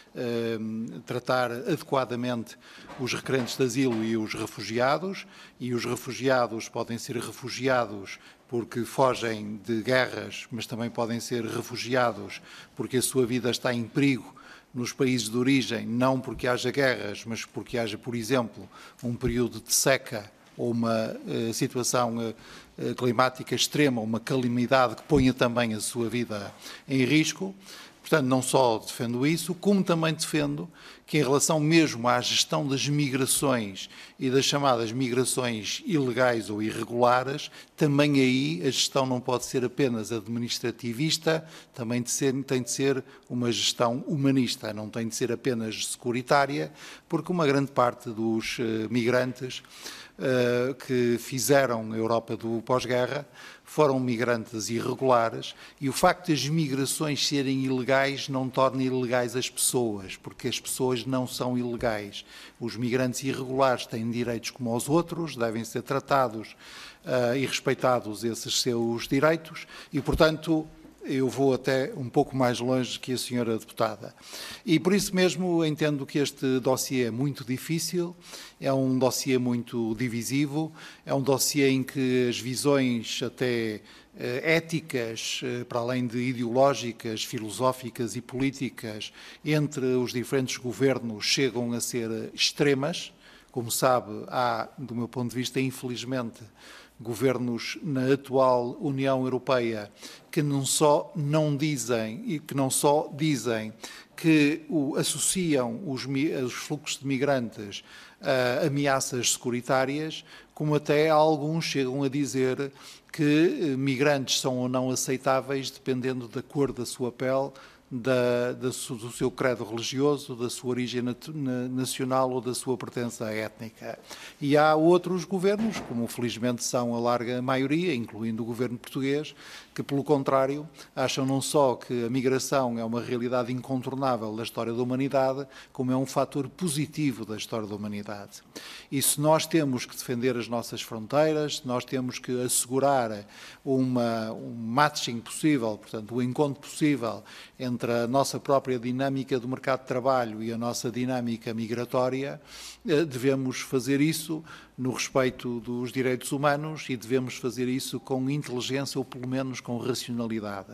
tratar adequadamente os requerentes de asilo e os refugiados podem ser refugiados porque fogem de guerras, mas também podem ser refugiados porque a sua vida está em perigo nos países de origem, não porque haja guerras, mas porque haja, por exemplo, um período de seca ou uma situação climática extrema, uma calamidade que ponha também a sua vida em risco. Portanto, não só defendo isso, como também defendo que, em relação mesmo à gestão das migrações e das chamadas migrações ilegais ou irregulares, também aí a gestão não pode ser apenas administrativista, também tem de ser uma gestão humanista, não tem de ser apenas securitária, porque uma grande parte dos migrantes que fizeram a Europa do pós-guerra foram migrantes irregulares e o facto de as migrações serem ilegais não torna ilegais as pessoas, porque as pessoas não são ilegais. Os migrantes irregulares têm direitos como os outros, devem ser tratados e respeitados esses seus direitos e, portanto, eu vou até um pouco mais longe que a senhora deputada. E por isso mesmo entendo que este dossiê é muito difícil, é um dossiê muito divisivo, é um dossiê em que as visões até éticas, para além de ideológicas, filosóficas e políticas, entre os diferentes governos chegam a ser extremas. Como sabe, há, do meu ponto de vista, infelizmente, governos na atual União Europeia que não só dizem que associam os fluxos de migrantes a ameaças securitárias, como até alguns chegam a dizer que migrantes são ou não aceitáveis dependendo da cor da sua pele, do seu credo religioso, da sua origem nacional ou da sua pertença étnica. E há outros governos, como felizmente são a larga maioria, incluindo o governo português, que, pelo contrário, acham não só que a migração é uma realidade incontornável da história da humanidade, como é um fator positivo da história da humanidade. E se nós temos que defender as nossas fronteiras, se nós temos que assegurar um matching possível, portanto, o encontro possível entre a nossa própria dinâmica do mercado de trabalho e a nossa dinâmica migratória, devemos fazer isso no respeito dos direitos humanos e devemos fazer isso com inteligência ou, pelo menos, com racionalidade.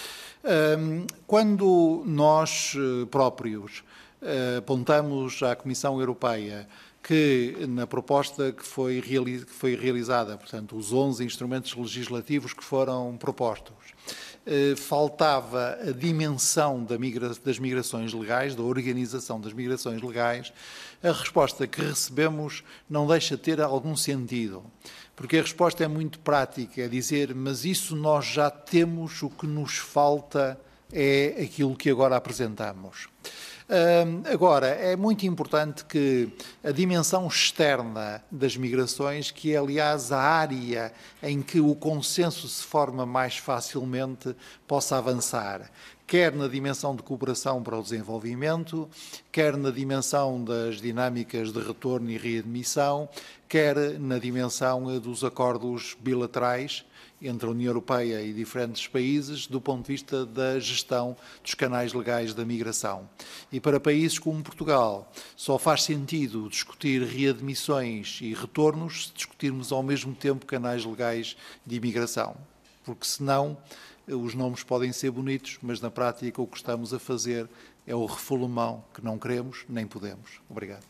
Quando nós próprios apontamos à Comissão Europeia que na proposta que foi realizada, portanto, os 11 instrumentos legislativos que foram propostos, faltava a dimensão das migrações legais, da organização das migrações legais, a resposta que recebemos não deixa de ter algum sentido, porque a resposta é muito prática, é dizer, mas isso nós já temos, o que nos falta é aquilo que agora apresentamos. Agora, é muito importante que a dimensão externa das migrações, que é, aliás, a área em que o consenso se forma mais facilmente, possa avançar, quer na dimensão de cooperação para o desenvolvimento, quer na dimensão das dinâmicas de retorno e readmissão, quer na dimensão dos acordos bilaterais entre a União Europeia e diferentes países, do ponto de vista da gestão dos canais legais da migração. E para países como Portugal, só faz sentido discutir readmissões e retornos se discutirmos ao mesmo tempo canais legais de imigração, porque senão os nomes podem ser bonitos, mas na prática o que estamos a fazer é o refolemão que não queremos nem podemos. Obrigado.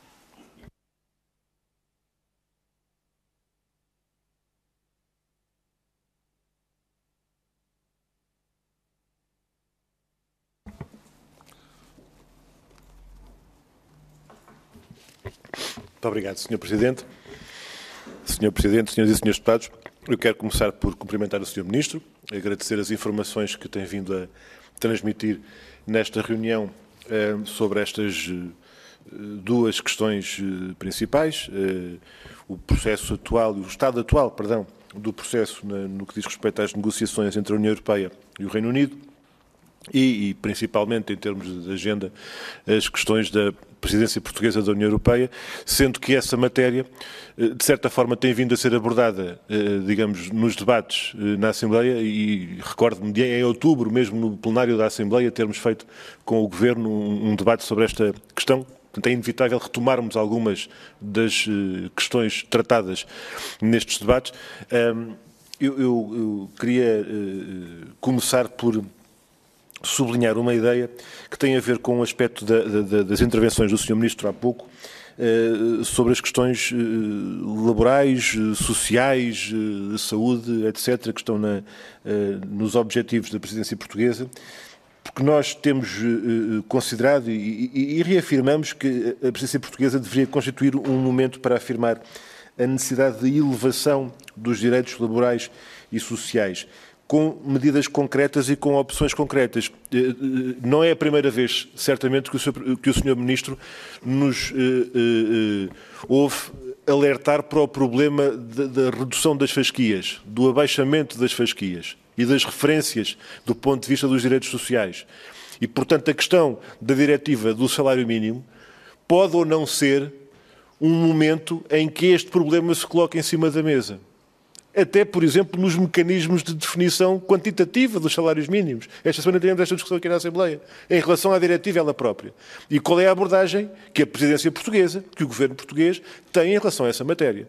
Muito obrigado, Sr. Presidente. Sr. Presidente, senhoras e senhores deputados, eu quero começar por cumprimentar o Sr. Ministro, agradecer as informações que tem vindo a transmitir nesta reunião sobre estas duas questões principais, o processo atual, o estado atual, do processo no que diz respeito às negociações entre a União Europeia e o Reino Unido e principalmente em termos de agenda, as questões da presidência portuguesa da União Europeia, sendo que essa matéria, de certa forma, tem vindo a ser abordada, digamos, nos debates na Assembleia e recordo-me de em outubro, mesmo no plenário da Assembleia, termos feito com o Governo um debate sobre esta questão. Portanto, é inevitável retomarmos algumas das questões tratadas nestes debates. Eu queria começar por sublinhar uma ideia que tem a ver com o aspecto das intervenções do Sr. Ministro há pouco, sobre as questões laborais, sociais, de saúde, etc., que estão nos objetivos da presidência portuguesa, porque nós temos considerado e reafirmamos que a presidência portuguesa deveria constituir um momento para afirmar a necessidade de elevação dos direitos laborais e sociais, com medidas concretas e com opções concretas. Não é a primeira vez, certamente, que o Sr. Ministro nos ouve alertar para o problema da redução das fasquias, do abaixamento das fasquias e das referências do ponto de vista dos direitos sociais. E, portanto, a questão da diretiva do salário mínimo pode ou não ser um momento em que este problema se coloca em cima da mesa. Até, por exemplo, nos mecanismos de definição quantitativa dos salários mínimos. Esta semana tivemos esta discussão aqui na Assembleia, em relação à diretiva ela própria. E qual é a abordagem que a presidência portuguesa, que o governo português tem em relação a essa matéria.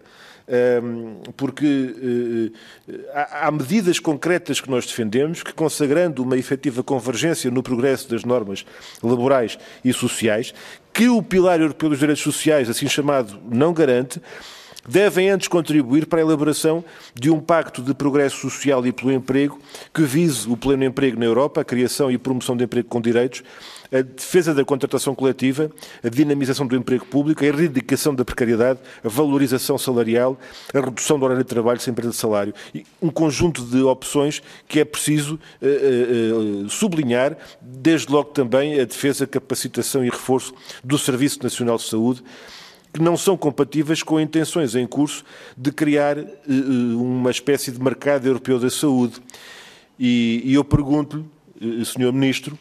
Porque há medidas concretas que nós defendemos que, consagrando uma efetiva convergência no progresso das normas laborais e sociais, que o Pilar Europeu dos Direitos Sociais, assim chamado, não garante, devem antes contribuir para a elaboração de um pacto de progresso social e pelo emprego que vise o pleno emprego na Europa, a criação e promoção de emprego com direitos, a defesa da contratação coletiva, a dinamização do emprego público, a erradicação da precariedade, a valorização salarial, a redução do horário de trabalho sem perda de salário. E um conjunto de opções que é preciso sublinhar, desde logo também a defesa, capacitação e reforço do Serviço Nacional de Saúde, que não são compatíveis com intenções em curso de criar uma espécie de mercado europeu da saúde. E eu pergunto-lhe, Sr. Ministro,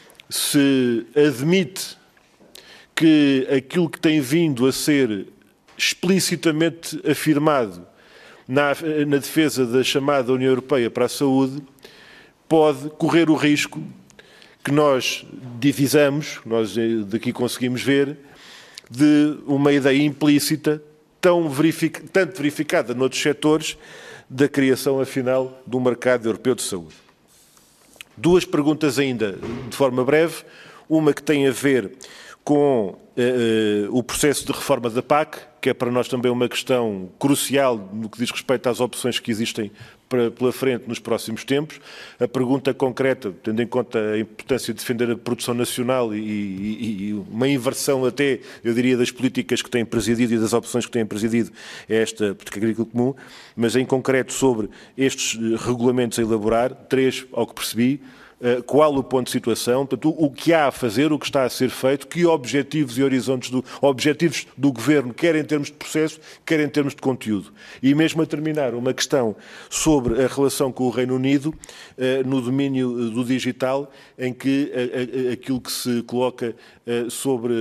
se admite que aquilo que tem vindo a ser explicitamente afirmado na defesa da chamada União Europeia para a saúde pode correr o risco que nós divisamos, nós daqui conseguimos ver, de uma ideia implícita, tanto verificada noutros setores, da criação, afinal, de um mercado europeu de saúde. Duas perguntas ainda, de forma breve. Uma que tem a ver com o processo de reforma da PAC, que é para nós também uma questão crucial no que diz respeito às opções que existem pela frente nos próximos tempos. A pergunta concreta, tendo em conta a importância de defender a produção nacional e uma inversão até, eu diria, das políticas que têm presidido e das opções que têm presidido esta política agrícola comum, mas em concreto sobre estes regulamentos a elaborar, 3, ao que percebi, qual o ponto de situação, portanto, o que há a fazer, o que está a ser feito, que objetivos e horizontes objetivos do Governo, quer em termos de processo, quer em termos de conteúdo. E mesmo a terminar, uma questão sobre a relação com o Reino Unido no domínio do digital, em que aquilo que se coloca sobre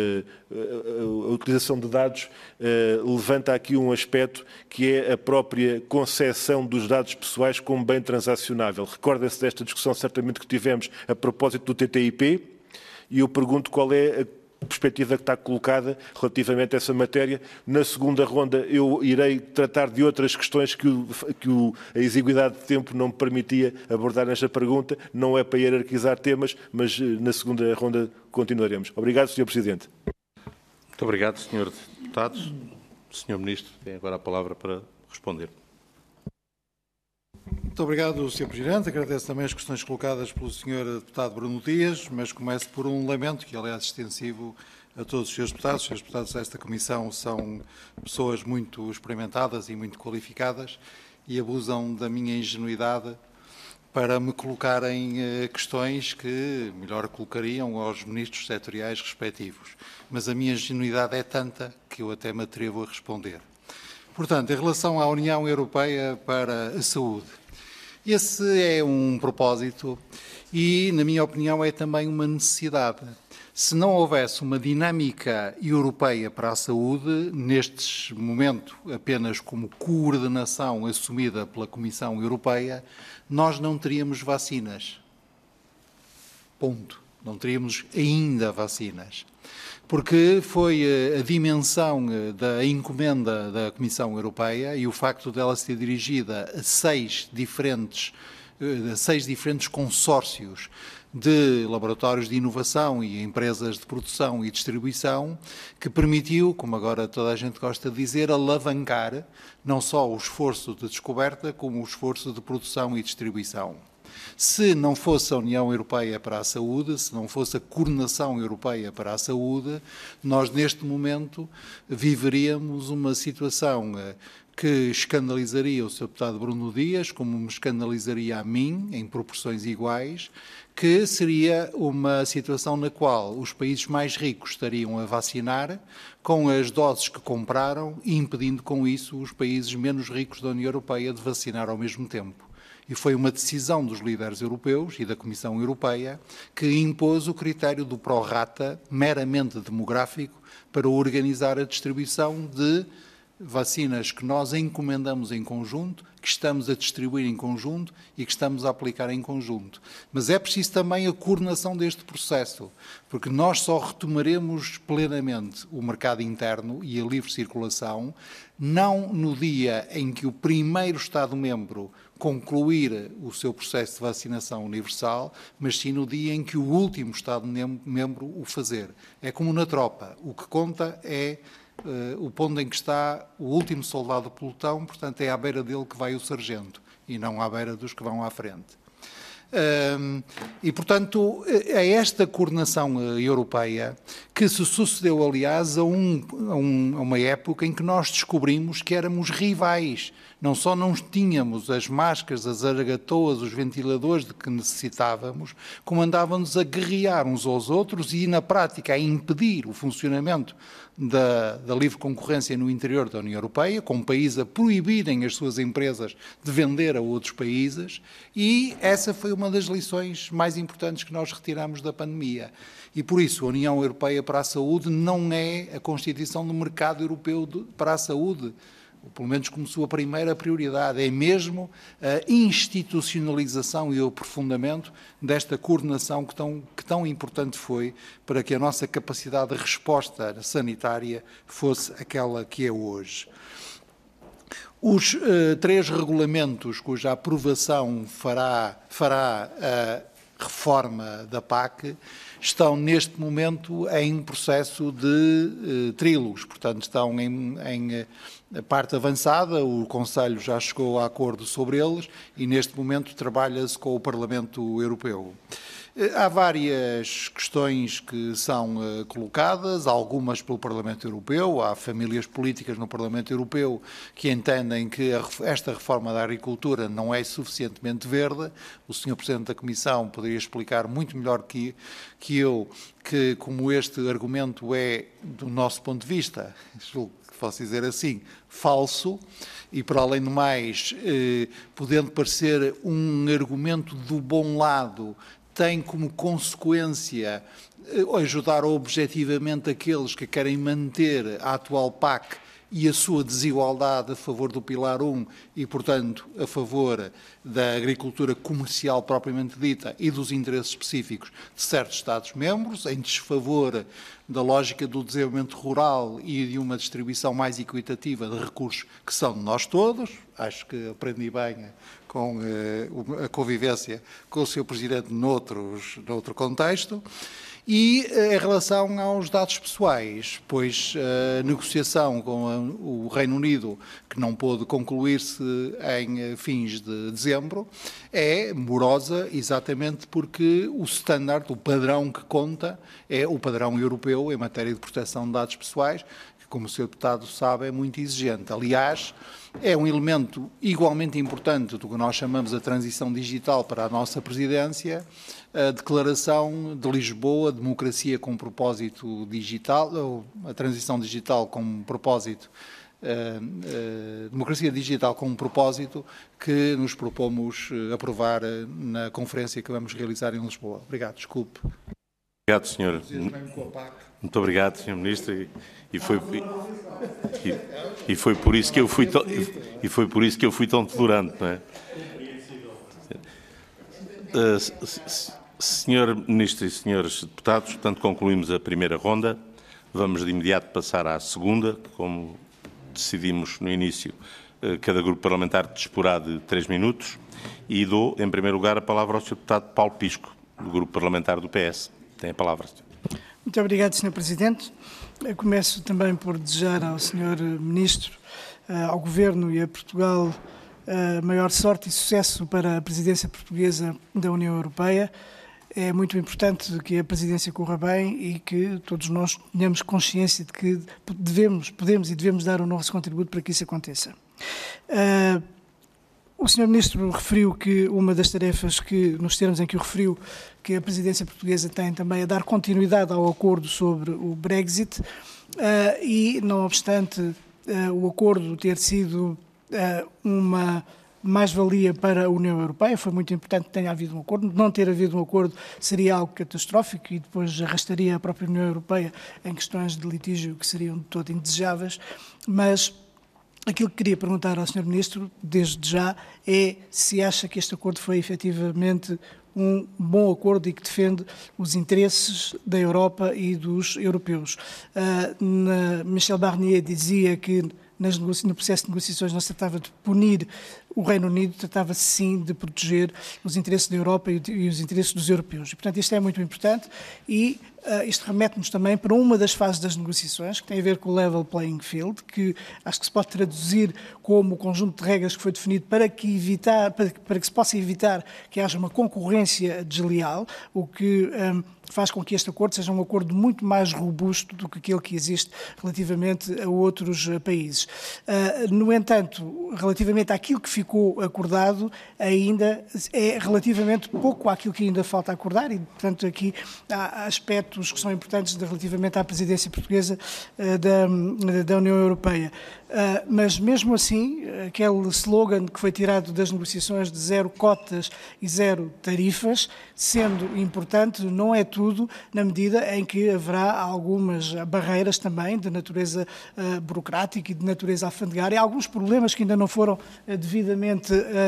a utilização de dados levanta aqui um aspecto que é a própria concepção dos dados pessoais como bem transacionável. Recorda-se desta discussão certamente que tivemos a propósito do TTIP e eu pergunto qual é a perspectiva que está colocada relativamente a essa matéria. Na segunda ronda eu irei tratar de outras questões que a exiguidade de tempo não me permitia abordar nesta pergunta. Não é para hierarquizar temas, mas na segunda ronda continuaremos. Obrigado, Sr. Presidente. Muito obrigado, Sr. Deputado. O Sr. Ministro tem agora a palavra para responder. Muito obrigado, Sr. Presidente. Agradeço também as questões colocadas pelo Sr. Deputado Bruno Dias, mas começo por um lamento, que aliás é extensivo a todos os Srs. Deputados. Os Srs. Deputados desta Comissão são pessoas muito experimentadas e muito qualificadas e abusam da minha ingenuidade para me colocarem questões que melhor colocariam aos ministros setoriais respectivos. Mas a minha ingenuidade é tanta que eu até me atrevo a responder. Portanto, em relação à União Europeia para a Saúde, esse é um propósito e, na minha opinião, é também uma necessidade. Se não houvesse uma dinâmica europeia para a saúde, neste momento apenas como coordenação assumida pela Comissão Europeia, nós não teríamos vacinas. Ponto. Não teríamos ainda vacinas. Porque foi a dimensão da encomenda da Comissão Europeia e o facto dela ser dirigida a seis diferentes consórcios de laboratórios de inovação e empresas de produção e distribuição, que permitiu, como agora toda a gente gosta de dizer, alavancar não só o esforço de descoberta, como o esforço de produção e distribuição. Se não fosse a União Europeia para a Saúde, se não fosse a coordenação europeia para a saúde, nós neste momento viveríamos uma situação que escandalizaria o Sr. Deputado Bruno Dias, como me escandalizaria a mim, em proporções iguais, que seria uma situação na qual os países mais ricos estariam a vacinar com as doses que compraram e impedindo com isso os países menos ricos da União Europeia de vacinar ao mesmo tempo. E foi uma decisão dos líderes europeus e da Comissão Europeia que impôs o critério do pró-rata meramente demográfico para organizar a distribuição de vacinas que nós encomendamos em conjunto, que estamos a distribuir em conjunto e que estamos a aplicar em conjunto. Mas é preciso também a coordenação deste processo, porque nós só retomaremos plenamente o mercado interno e a livre circulação, não no dia em que o primeiro Estado-membro concluir o seu processo de vacinação universal, mas sim no dia em que o último Estado-membro o fazer. É como na tropa, o que conta é o ponto em que está o último soldado do pelotão, portanto é à beira dele que vai o sargento e não à beira dos que vão à frente. E, portanto, é esta coordenação europeia que se sucedeu, aliás, a uma época em que nós descobrimos que éramos rivais. Não só não tínhamos as máscaras, as aragatoas, os ventiladores de que necessitávamos, como andávamos a guerrear uns aos outros e, na prática, a impedir o funcionamento da livre concorrência no interior da União Europeia, com países a proibirem as suas empresas de vender a outros países, e essa foi uma das lições mais importantes que nós retiramos da pandemia. E, por isso, a União Europeia para a Saúde não é a constituição do mercado europeu para a saúde, pelo menos como sua primeira prioridade, é mesmo a institucionalização e o aprofundamento desta coordenação que tão importante foi para que a nossa capacidade de resposta sanitária fosse aquela que é hoje. Os 3 regulamentos cuja aprovação fará a reforma da PAC estão neste momento em processo de trílogos, portanto estão em parte avançada, o Conselho já chegou a acordo sobre eles e neste momento trabalha-se com o Parlamento Europeu. Há várias questões que são colocadas, algumas pelo Parlamento Europeu, há famílias políticas no Parlamento Europeu que entendem que esta reforma da agricultura não é suficientemente verde. O Sr. Presidente da Comissão poderia explicar muito melhor que eu, que como este argumento é, do nosso ponto de vista, julgo que posso dizer assim, falso, e para além do mais, podendo parecer um argumento do bom lado, tem como consequência ajudar objetivamente aqueles que querem manter a atual PAC e a sua desigualdade a favor do Pilar 1 e, portanto, a favor da agricultura comercial propriamente dita e dos interesses específicos de certos Estados-membros, em desfavor da lógica do desenvolvimento rural e de uma distribuição mais equitativa de recursos que são de nós todos. Acho que aprendi bem com a convivência com o Sr. Presidente noutro contexto. E em relação aos dados pessoais, pois a negociação com o Reino Unido, que não pôde concluir-se em fins de dezembro, é morosa exatamente porque o standard, o padrão que conta, é o padrão europeu em matéria de proteção de dados pessoais, que, como o Sr. Deputado sabe, é muito exigente. Aliás, é um elemento igualmente importante do que nós chamamos a transição digital para a nossa presidência, a Declaração de Lisboa, Democracia com propósito digital, ou a transição digital com propósito democracia digital com um propósito que nos propomos aprovar na conferência que vamos realizar em Lisboa. Obrigado, desculpe. Obrigado, senhor. Muito obrigado, Sr. Ministro. E foi por isso que eu fui tão tolerante, não é? Senhor Ministro e senhores deputados, portanto, concluímos a primeira ronda. Vamos de imediato passar à segunda, como decidimos no início, cada grupo parlamentar disporá de 3 minutos. E dou, em primeiro lugar, a palavra ao Sr. Deputado Paulo Pisco, do Grupo Parlamentar do PS. Tem a palavra, Sr. Muito obrigado, Sr. Presidente. Eu começo também por desejar ao Sr. Ministro, ao Governo e a Portugal maior sorte e sucesso para a presidência portuguesa da União Europeia. É muito importante que a presidência corra bem e que todos nós tenhamos consciência de que podemos e devemos dar o nosso contributo para que isso aconteça. O Sr. Ministro referiu que uma das tarefas que, nos termos em que o referiu, que a presidência portuguesa tem também é dar continuidade ao acordo sobre o Brexit e, não obstante o acordo ter sido uma mais-valia para a União Europeia, foi muito importante que tenha havido um acordo. Não ter havido um acordo seria algo catastrófico e depois arrastaria a própria União Europeia em questões de litígio que seriam de todo indesejáveis, mas aquilo que queria perguntar ao Sr. Ministro, desde já, é se acha que este acordo foi efetivamente um bom acordo e que defende os interesses da Europa e dos europeus. Michel Barnier dizia que no processo de negociações não se tratava de punir o Reino Unido, tratava-se sim de proteger os interesses da Europa e os interesses dos europeus. E, portanto, isto é muito importante e isto remete-nos também para uma das fases das negociações, que tem a ver com o level playing field, que acho que se pode traduzir como o conjunto de regras que foi definido para que se possa evitar que haja uma concorrência desleal, o que faz com que este acordo seja um acordo muito mais robusto do que aquele que existe relativamente a outros países. No entanto, relativamente àquilo que ficou acordado, ainda é relativamente pouco àquilo que ainda falta acordar e, portanto, aqui há aspectos que são importantes relativamente à presidência portuguesa da União Europeia. Mas, mesmo assim, aquele slogan que foi tirado das negociações de 0 cotas e 0 tarifas, sendo importante, não é tudo, na medida em que haverá algumas barreiras também de natureza burocrática e de natureza alfandegária, alguns problemas que ainda não foram devidamente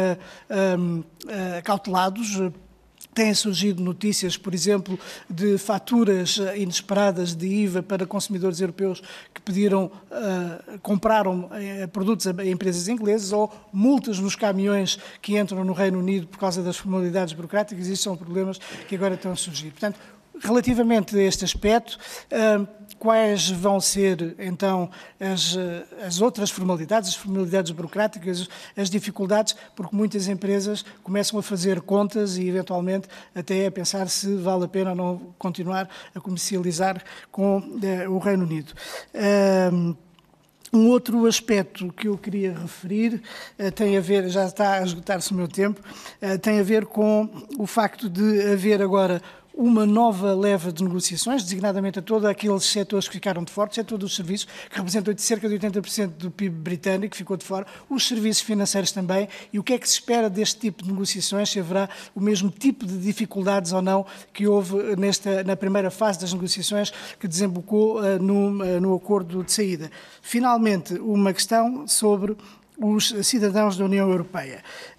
cautelados. Têm surgido notícias, por exemplo, de faturas inesperadas de IVA para consumidores europeus que compraram produtos a empresas inglesas ou multas nos caminhões que entram no Reino Unido por causa das formalidades burocráticas. Isso são problemas que agora estão a surgir. Portanto, relativamente a este aspecto, quais vão ser, então, as outras formalidades, as formalidades burocráticas, as dificuldades, porque muitas empresas começam a fazer contas e, eventualmente, até a pensar se vale a pena ou não continuar a comercializar com o Reino Unido. Um outro aspecto que eu queria referir tem a ver, já está a esgotar-se o meu tempo, tem a ver com o facto de haver agora uma nova leva de negociações, designadamente a todos aqueles setores que ficaram de fora, o setor dos serviços, que representa cerca de 80% do PIB britânico, que ficou de fora, os serviços financeiros também, e o que é que se espera deste tipo de negociações, se haverá o mesmo tipo de dificuldades ou não que houve na primeira fase das negociações que desembocou no acordo de saída. Finalmente, uma questão sobre os cidadãos da União Europeia.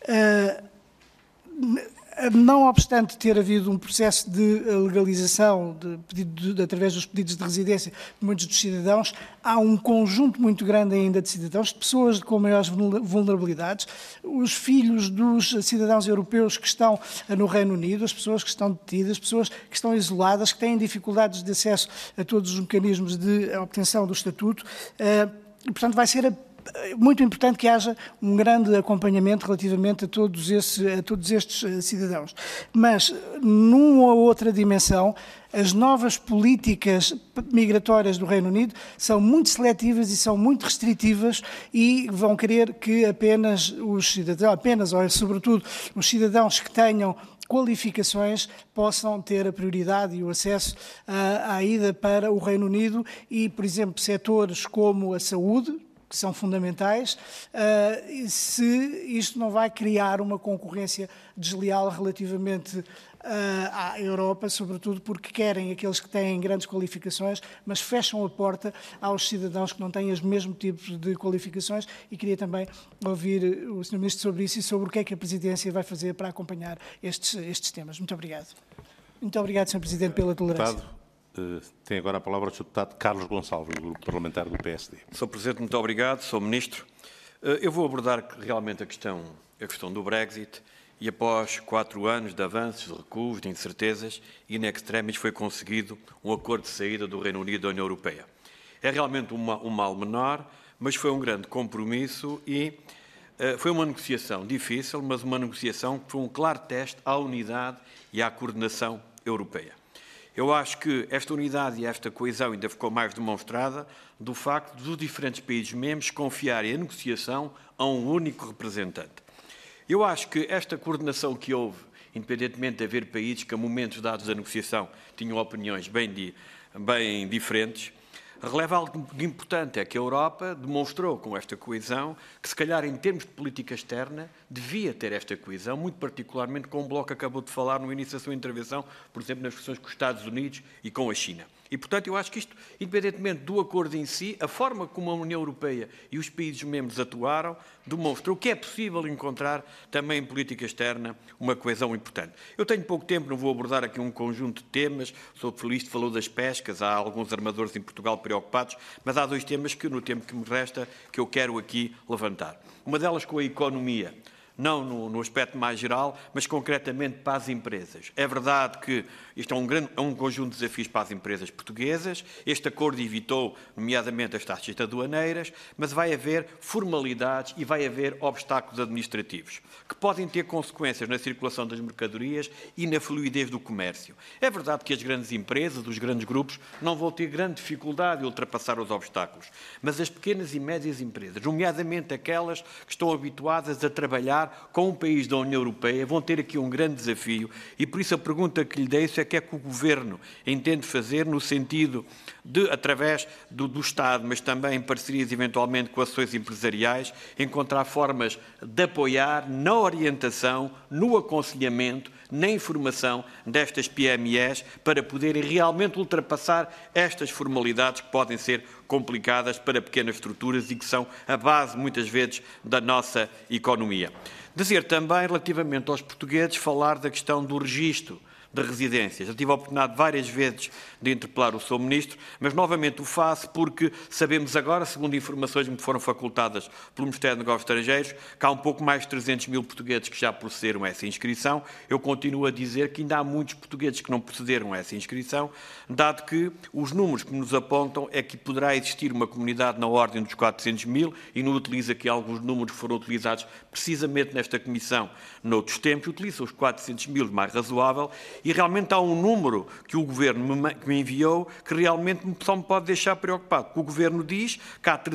Não obstante ter havido um processo de legalização através dos pedidos de residência de muitos dos cidadãos, há um conjunto muito grande ainda de cidadãos, de pessoas com maiores vulnerabilidades, os filhos dos cidadãos europeus que estão no Reino Unido, as pessoas que estão detidas, as pessoas que estão isoladas, que têm dificuldades de acesso a todos os mecanismos de obtenção do estatuto. E, portanto, vai ser muito importante que haja um grande acompanhamento relativamente a todos estes cidadãos. Mas, numa outra dimensão, as novas políticas migratórias do Reino Unido são muito seletivas e são muito restritivas e vão querer que apenas ou sobretudo os cidadãos que tenham qualificações possam ter a prioridade e o acesso à ida para o Reino Unido e, por exemplo, setores como a saúde, que são fundamentais, se isto não vai criar uma concorrência desleal relativamente à Europa, sobretudo porque querem aqueles que têm grandes qualificações, mas fecham a porta aos cidadãos que não têm os mesmos tipos de qualificações, e queria também ouvir o Sr. Ministro sobre isso e sobre o que é que a Presidência vai fazer para acompanhar estes temas. Muito obrigado. Muito obrigado, Sr. Presidente, pela tolerância. Tem agora a palavra o Sr. Deputado Carlos Gonçalves, do Grupo Parlamentar do PSD. Sr. Presidente, muito obrigado. Sr. Ministro, eu vou abordar realmente a questão do Brexit, e após 4 anos de avanços, de recuos, de incertezas, in extremis foi conseguido um acordo de saída do Reino Unido da União Europeia. É realmente um mal menor, mas foi um grande compromisso e foi uma negociação difícil, mas uma negociação que foi um claro teste à unidade e à coordenação europeia. Eu acho que esta unidade e esta coesão ainda ficou mais demonstrada do facto dos diferentes países-membros confiarem a negociação a um único representante. Eu acho que esta coordenação que houve, independentemente de haver países que a momentos dados da negociação tinham opiniões bem diferentes, releva algo de importante, é que a Europa demonstrou com esta coesão que, se calhar, em termos de política externa, devia ter esta coesão, muito particularmente com o Bloco que acabou de falar no início da sua intervenção, por exemplo, nas questões com os Estados Unidos e com a China. E, portanto, eu acho que isto, independentemente do acordo em si, a forma como a União Europeia e os países-membros atuaram, demonstrou que é possível encontrar também em política externa uma coesão importante. Eu tenho pouco tempo, não vou abordar aqui um conjunto de temas. O Sr. Felista falou das pescas, há alguns armadores em Portugal preocupados, mas há 2 temas que, no tempo que me resta, que eu quero aqui levantar. Uma delas com a economia. Não no aspecto mais geral, mas concretamente para as empresas. É verdade que isto é um conjunto de desafios para as empresas portuguesas. Este acordo evitou, nomeadamente, as taxas aduaneiras, mas vai haver formalidades e vai haver obstáculos administrativos, que podem ter consequências na circulação das mercadorias e na fluidez do comércio. É verdade que as grandes empresas, os grandes grupos, não vão ter grande dificuldade em ultrapassar os obstáculos, mas as pequenas e médias empresas, nomeadamente aquelas que estão habituadas a trabalhar com um país da União Europeia, vão ter aqui um grande desafio, e por isso a pergunta que lhe deixo é o que é que o Governo entende fazer no sentido de, através do Estado, mas também em parcerias eventualmente com ações empresariais, encontrar formas de apoiar na orientação, no aconselhamento, na informação destas PMEs para poderem realmente ultrapassar estas formalidades que podem ser complicadas para pequenas estruturas e que são a base, muitas vezes, da nossa economia. Dizer também, relativamente aos portugueses, falar da questão do registro de residências. Já tive a oportunidade várias vezes de interpelar o Sr. Ministro, mas novamente o faço porque sabemos agora, segundo informações que me foram facultadas pelo Ministério dos Negócios Estrangeiros, que há um pouco mais de 300 mil portugueses que já procederam a essa inscrição. Eu continuo a dizer que ainda há muitos portugueses que não procederam a essa inscrição, dado que os números que nos apontam é que poderá existir uma comunidade na ordem dos 400 mil, e não utiliza aqui alguns números que foram utilizados precisamente nesta comissão noutros tempos, utiliza os 400 mil de mais razoável. E realmente há um número que o Governo me enviou que realmente só me pode deixar preocupado. O Governo diz que há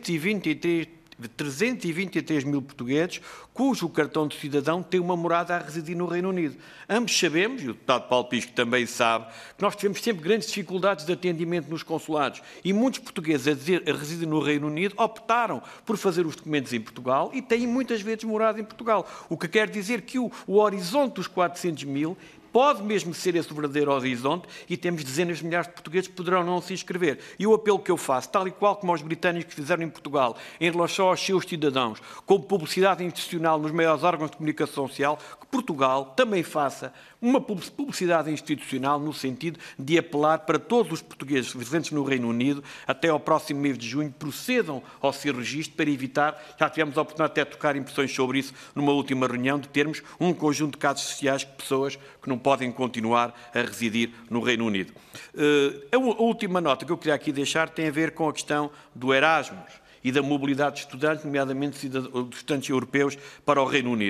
323 mil portugueses cujo cartão de cidadão tem uma morada a residir no Reino Unido. Ambos sabemos, e o deputado Paulo Pisco também sabe, que nós tivemos sempre grandes dificuldades de atendimento nos consulados e muitos portugueses a residir no Reino Unido optaram por fazer os documentos em Portugal e têm muitas vezes morada em Portugal. O que quer dizer que o horizonte dos 400 mil pode mesmo ser esse o verdadeiro horizonte e temos dezenas de milhares de portugueses que poderão não se inscrever. E o apelo que eu faço, tal e qual como os britânicos fizeram em Portugal, em relação aos seus cidadãos, com publicidade institucional nos maiores órgãos de comunicação social, que Portugal também faça uma publicidade institucional no sentido de apelar para todos os portugueses residentes no Reino Unido, até ao próximo mês de junho, procedam ao seu registro para evitar, já tivemos a oportunidade de até tocar impressões sobre isso numa última reunião, de termos um conjunto de casos sociais de pessoas que não podem continuar a residir no Reino Unido. A última nota que eu queria aqui deixar tem a ver com a questão do Erasmus e da mobilidade de estudantes, nomeadamente dos estudantes europeus, para o Reino Unido.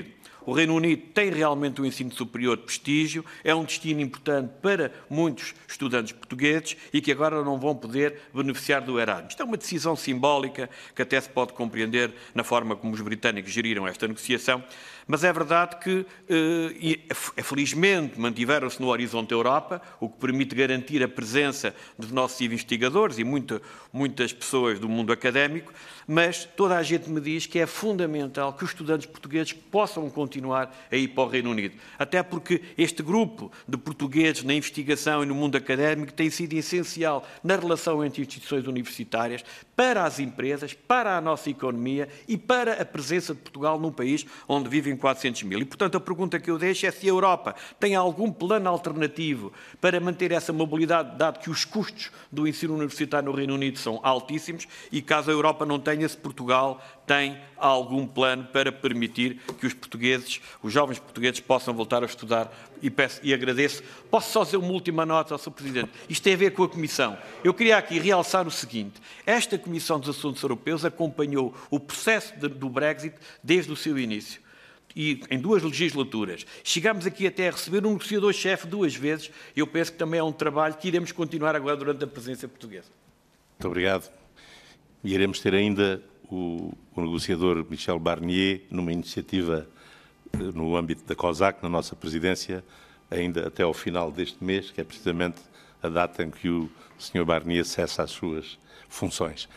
O Reino Unido tem realmente um ensino superior de prestígio, é um destino importante para muitos estudantes portugueses e que agora não vão poder beneficiar do Erasmus. Isto é uma decisão simbólica que até se pode compreender na forma como os britânicos geriram esta negociação, mas é verdade que, felizmente, mantiveram-se no horizonte da Europa, o que permite garantir a presença dos nossos investigadores e muitas pessoas do mundo académico, mas toda a gente me diz que é fundamental que os estudantes portugueses possam continuar a ir para o Reino Unido. Até porque este grupo de portugueses na investigação e no mundo académico tem sido essencial na relação entre instituições universitárias, para as empresas, para a nossa economia e para a presença de Portugal num país onde vivem 400 mil. E, portanto, a pergunta que eu deixo é se a Europa tem algum plano alternativo para manter essa mobilidade, dado que os custos do ensino universitário no Reino Unido são altíssimos, e caso a Europa não tenha, se Portugal tem algum plano para permitir que os portugueses, os jovens portugueses, possam voltar a estudar. E agradeço. Posso só dizer uma última nota ao Sr. Presidente? Isto tem a ver com a Comissão. Eu queria aqui realçar o seguinte. Esta Comissão dos Assuntos Europeus acompanhou o processo do Brexit desde o seu início. E em 2 legislaturas. Chegámos aqui até a receber um negociador-chefe 2 vezes. Eu penso que também é um trabalho que iremos continuar agora durante a presidência portuguesa. Muito obrigado. E iremos ter ainda o negociador Michel Barnier numa iniciativa no âmbito da COSAC, na nossa presidência, ainda até ao final deste mês, que é precisamente a data em que o Sr. Barnier cessa as suas funções.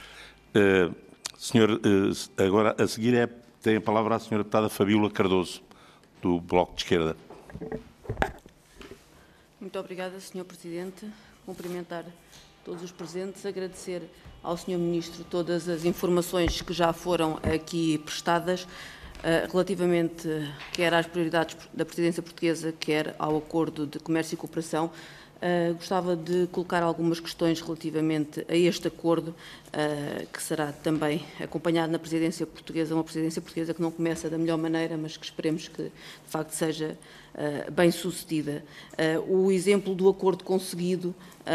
Agora, a seguir, tem a palavra a Sra. Deputada Fabíola Cardoso, do Bloco de Esquerda. Muito obrigada, Sr. Presidente. Cumprimentar todos os presentes, agradecer ao Sr. Ministro todas as informações que já foram aqui prestadas, relativamente quer às prioridades da presidência portuguesa, quer ao acordo de comércio e cooperação. Gostava de colocar algumas questões relativamente a este acordo, que será também acompanhado na presidência portuguesa, uma presidência portuguesa que não começa da melhor maneira, mas que esperemos que, de facto, seja bem sucedida. O exemplo do acordo conseguido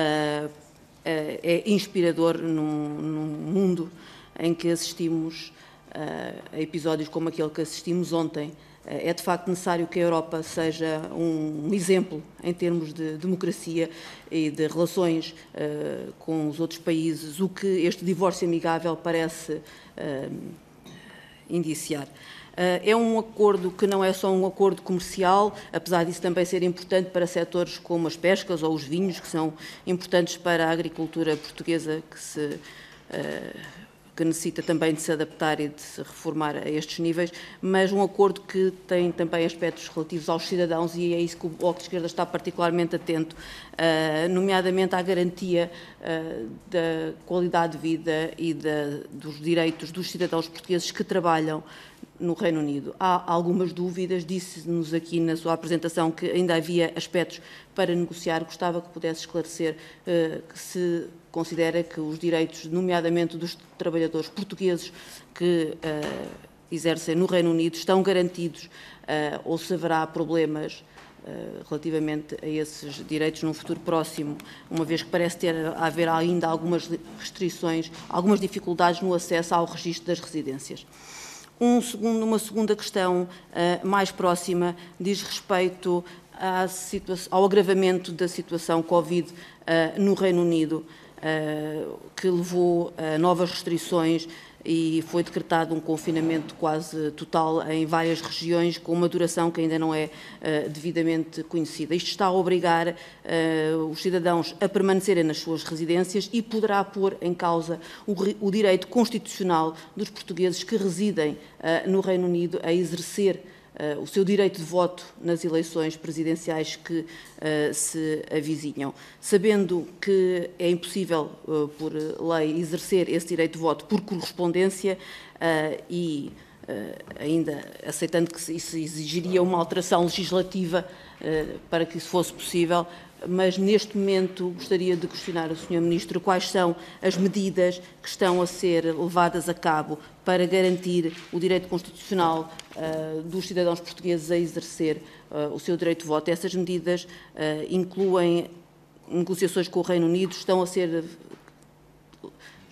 é inspirador num mundo em que assistimos a episódios como aquele que assistimos ontem. É de facto necessário que a Europa seja um exemplo em termos de democracia e de relações com os outros países, o que este divórcio amigável parece indiciar. É um acordo que não é só um acordo comercial, apesar disso também ser importante para setores como as pescas ou os vinhos, que são importantes para a agricultura portuguesa, que necessita também de se adaptar e de se reformar a estes níveis, mas um acordo que tem também aspectos relativos aos cidadãos, e é isso que o Bloco de Esquerda está particularmente atento, nomeadamente à garantia da qualidade de vida e dos direitos dos cidadãos portugueses que trabalham no Reino Unido. Há algumas dúvidas, disse-nos aqui na sua apresentação que ainda havia aspectos para negociar. Gostava que pudesse esclarecer que se considera que os direitos, nomeadamente dos trabalhadores portugueses que exercem no Reino Unido, estão garantidos ou se haverá problemas relativamente a esses direitos num futuro próximo, uma vez que parece haver ainda algumas restrições, algumas dificuldades no acesso ao registro das residências. Uma segunda questão mais próxima diz respeito ao agravamento da situação Covid no Reino Unido, que levou a novas restrições e foi decretado um confinamento quase total em várias regiões, com uma duração que ainda não é devidamente conhecida. Isto está a obrigar os cidadãos a permanecerem nas suas residências e poderá pôr em causa o direito constitucional dos portugueses que residem no Reino Unido a exercer o seu direito de voto nas eleições presidenciais que se avizinham. Sabendo que é impossível, por lei, exercer esse direito de voto por correspondência e ainda aceitando que isso exigiria uma alteração legislativa para que isso fosse possível, mas neste momento gostaria de questionar o Sr. Ministro quais são as medidas que estão a ser levadas a cabo para garantir o direito constitucional dos cidadãos portugueses a exercer o seu direito de voto. Essas medidas incluem negociações com o Reino Unido, estão a ser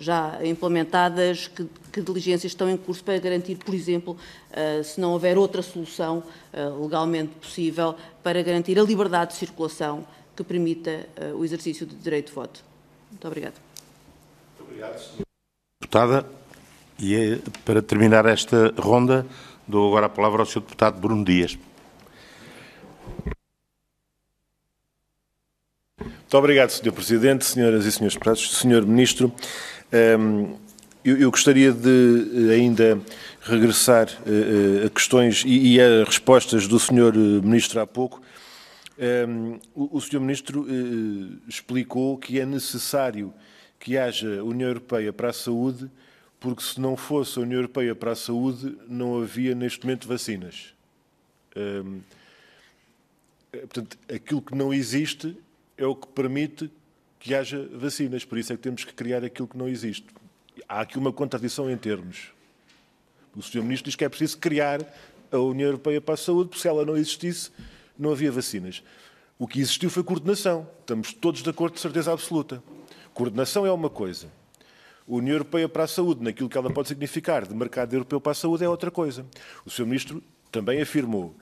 já implementadas, que diligências estão em curso para garantir, por exemplo, se não houver outra solução legalmente possível, para garantir a liberdade de circulação que permita o exercício do direito de voto. Muito obrigada. Muito obrigado, Sra. Deputada. E para terminar esta ronda, dou agora a palavra ao Sr. Deputado Bruno Dias. Muito obrigado, Sr. Presidente, senhoras e senhores deputados. Sr. Ministro, eu gostaria de ainda regressar a questões e a respostas do Sr. Ministro há pouco. O Sr. Ministro explicou que é necessário que haja União Europeia para a saúde, porque se não fosse a União Europeia para a saúde, não havia neste momento vacinas. Portanto, aquilo que não existe é o que permite que haja vacinas. Por isso é que temos que criar aquilo que não existe. Há aqui uma contradição em termos. O Sr. Ministro diz que é preciso criar a União Europeia para a saúde, porque se ela não existisse, não havia vacinas. O que existiu foi coordenação. Estamos todos de acordo, de certeza absoluta. Coordenação é uma coisa. A União Europeia para a saúde, naquilo que ela pode significar de mercado europeu para a saúde, é outra coisa. O Sr. Ministro também afirmou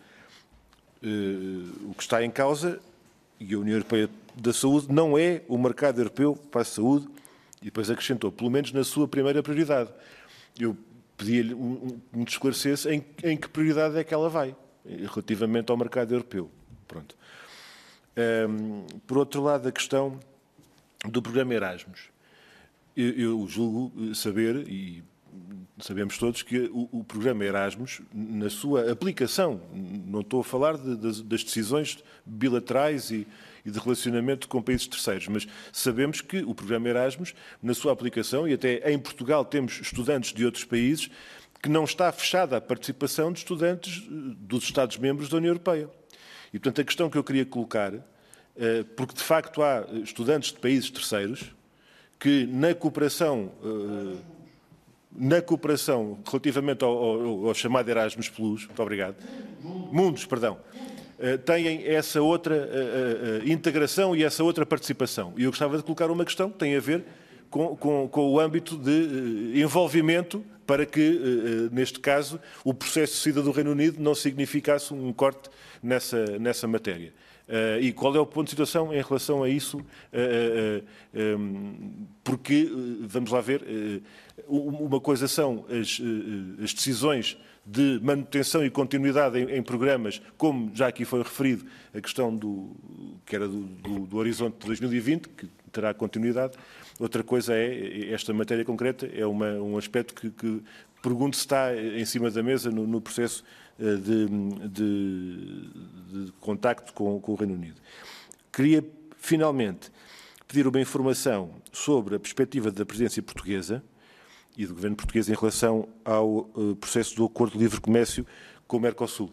o que está em causa, e a União Europeia da Saúde não é o mercado europeu para a saúde, e depois acrescentou, pelo menos na sua primeira prioridade. Eu pedi-lhe que me esclarecesse em que prioridade é que ela vai, relativamente ao mercado europeu. Pronto. Por outro lado, a questão do programa Erasmus. Eu julgo saber, e sabemos todos, que o programa Erasmus, na sua aplicação, não estou a falar das decisões bilaterais e de relacionamento com países terceiros, mas sabemos que o programa Erasmus, na sua aplicação, e até em Portugal temos estudantes de outros países, que não está fechada a participação de estudantes dos Estados-membros da União Europeia. E, portanto, a questão que eu queria colocar, porque de facto há estudantes de países terceiros que na cooperação relativamente ao chamado Erasmus Plus, muito obrigado, Mundos, perdão, têm essa outra integração e essa outra participação. E eu gostava de colocar uma questão que tem a ver com o âmbito de envolvimento para que, neste caso, o processo de saída do Reino Unido não significasse um corte nessa matéria. E qual é o ponto de situação em relação a isso? Porque, vamos lá ver, uma coisa são as decisões de manutenção e continuidade em programas, como já aqui foi referido, a questão que era do horizonte de 2020, que terá continuidade. Outra coisa é, esta matéria concreta, é um aspecto que pergunto se está em cima da mesa no processo de contacto com o Reino Unido. Queria, finalmente, pedir uma informação sobre a perspectiva da presidência portuguesa e do governo português em relação ao processo do acordo de livre comércio com o Mercosul.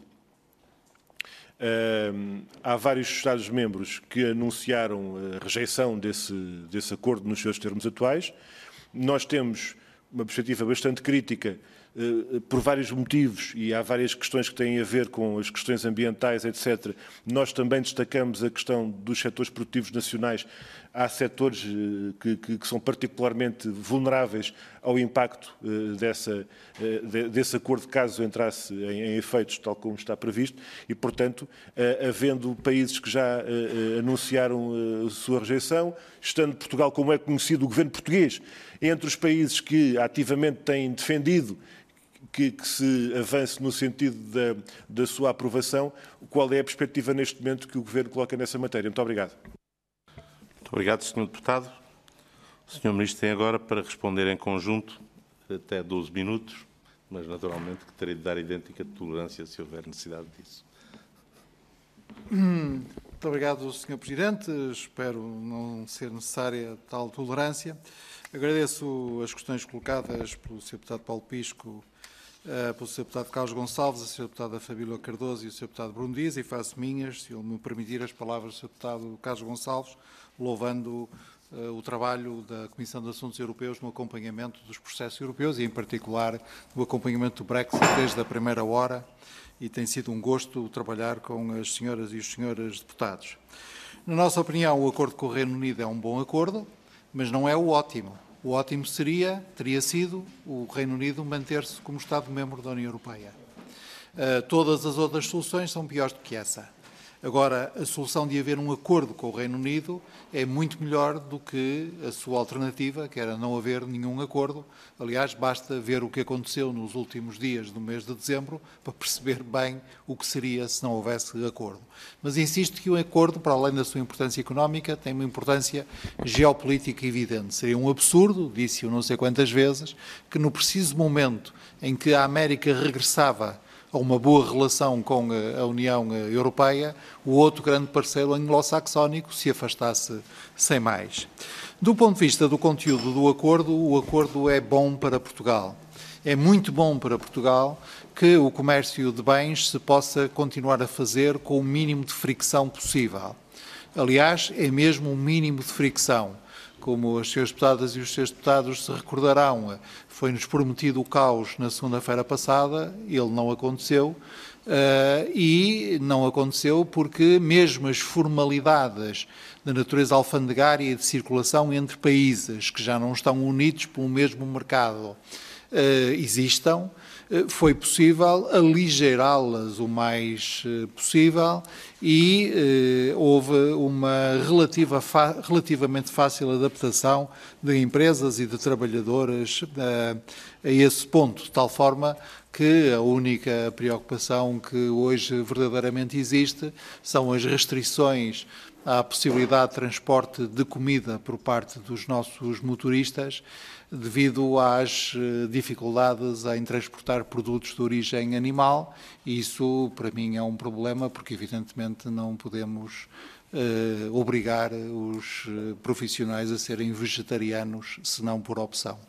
Há vários Estados-membros que anunciaram a rejeição desse acordo nos seus termos atuais. Nós temos uma perspectiva bastante crítica por vários motivos, e há várias questões que têm a ver com as questões ambientais, etc. Nós também destacamos a questão dos setores produtivos nacionais. Há setores que são particularmente vulneráveis ao impacto desse acordo, caso entrasse em efeitos, tal como está previsto, e, portanto, havendo países que já anunciaram a sua rejeição, estando Portugal, como é conhecido, o governo português, entre os países que ativamente têm defendido que se avance no sentido da sua aprovação, qual é a perspectiva neste momento que o Governo coloca nessa matéria? Muito obrigado. Muito obrigado, Sr. Deputado. O Sr. Ministro tem agora para responder em conjunto até 12 minutos, mas naturalmente que terei de dar idêntica tolerância se houver necessidade disso. Muito obrigado, Sr. Presidente. Espero não ser necessária tal tolerância. Agradeço as questões colocadas pelo Sr. Deputado Paulo Pisco, pelo Sr. Deputado Carlos Gonçalves, a Sra. Deputada Fabíola Cardoso e o Sr. Deputado Bruno Dias, e faço minhas, se ele me permitir, as palavras do Sr. Deputado Carlos Gonçalves, louvando o trabalho da Comissão de Assuntos Europeus no acompanhamento dos processos europeus e, em particular, no acompanhamento do Brexit desde a primeira hora, e tem sido um gosto trabalhar com as senhoras e os senhores deputados. Na nossa opinião, o acordo com o Reino Unido é um bom acordo, mas não é o ótimo. O ótimo teria sido o Reino Unido manter-se como Estado-membro da União Europeia. Todas as outras soluções são piores do que essa. Agora, a solução de haver um acordo com o Reino Unido é muito melhor do que a sua alternativa, que era não haver nenhum acordo. Aliás, basta ver o que aconteceu nos últimos dias do mês de dezembro para perceber bem o que seria se não houvesse acordo. Mas insisto que o acordo, para além da sua importância económica, tem uma importância geopolítica evidente. Seria um absurdo, disse-o não sei quantas vezes, que no preciso momento em que a América regressava a uma boa relação com a União Europeia, o outro grande parceiro anglo-saxónico se afastasse sem mais. Do ponto de vista do conteúdo do acordo, o acordo é bom para Portugal. É muito bom para Portugal que o comércio de bens se possa continuar a fazer com o mínimo de fricção possível. Aliás, é mesmo um mínimo de fricção. Como as senhoras deputadas e os senhores deputados se recordarão, foi-nos prometido o caos na segunda-feira passada, ele não aconteceu, e não aconteceu porque mesmo as formalidades da natureza alfandegária e de circulação entre países que já não estão unidos pelo mesmo mercado existam, foi possível aligeirá-las o mais possível e houve uma relativamente fácil adaptação de empresas e de trabalhadores a esse ponto, de tal forma que a única preocupação que hoje verdadeiramente existe são as restrições à possibilidade de transporte de comida por parte dos nossos motoristas, devido às dificuldades em transportar produtos de origem animal. Isso, para mim, é um problema, porque, evidentemente, não podemos obrigar os profissionais a serem vegetarianos, senão por opção.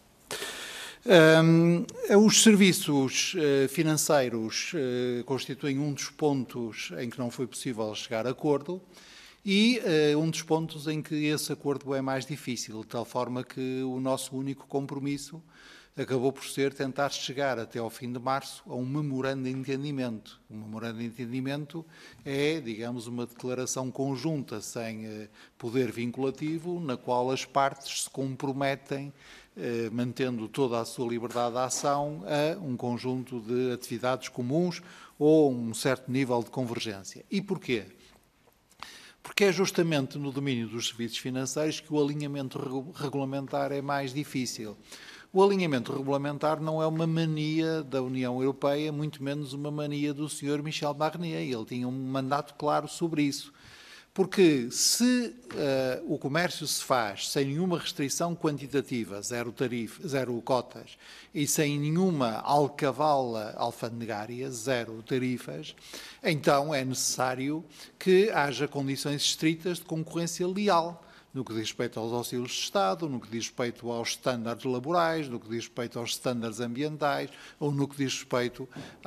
Os serviços financeiros constituem um dos pontos em que não foi possível chegar a acordo, e um dos pontos em que esse acordo é mais difícil, de tal forma que o nosso único compromisso acabou por ser tentar chegar até ao fim de março a um memorando de entendimento. Um memorando de entendimento é, digamos, uma declaração conjunta sem poder vinculativo, na qual as partes se comprometem, mantendo toda a sua liberdade de ação, a um conjunto de atividades comuns ou um certo nível de convergência. E porquê? Porque é justamente no domínio dos serviços financeiros que o alinhamento regulamentar é mais difícil. O alinhamento regulamentar não é uma mania da União Europeia, muito menos uma mania do Sr. Michel Barnier. Ele tinha um mandato claro sobre isso. Porque se o comércio se faz sem nenhuma restrição quantitativa, zero cotas, e sem nenhuma alcavala alfandegária, zero tarifas, então é necessário que haja condições estritas de concorrência leal, no que diz respeito aos auxílios de Estado, no que diz respeito aos estándares laborais, no que diz respeito aos estándares ambientais, ou no que diz respeito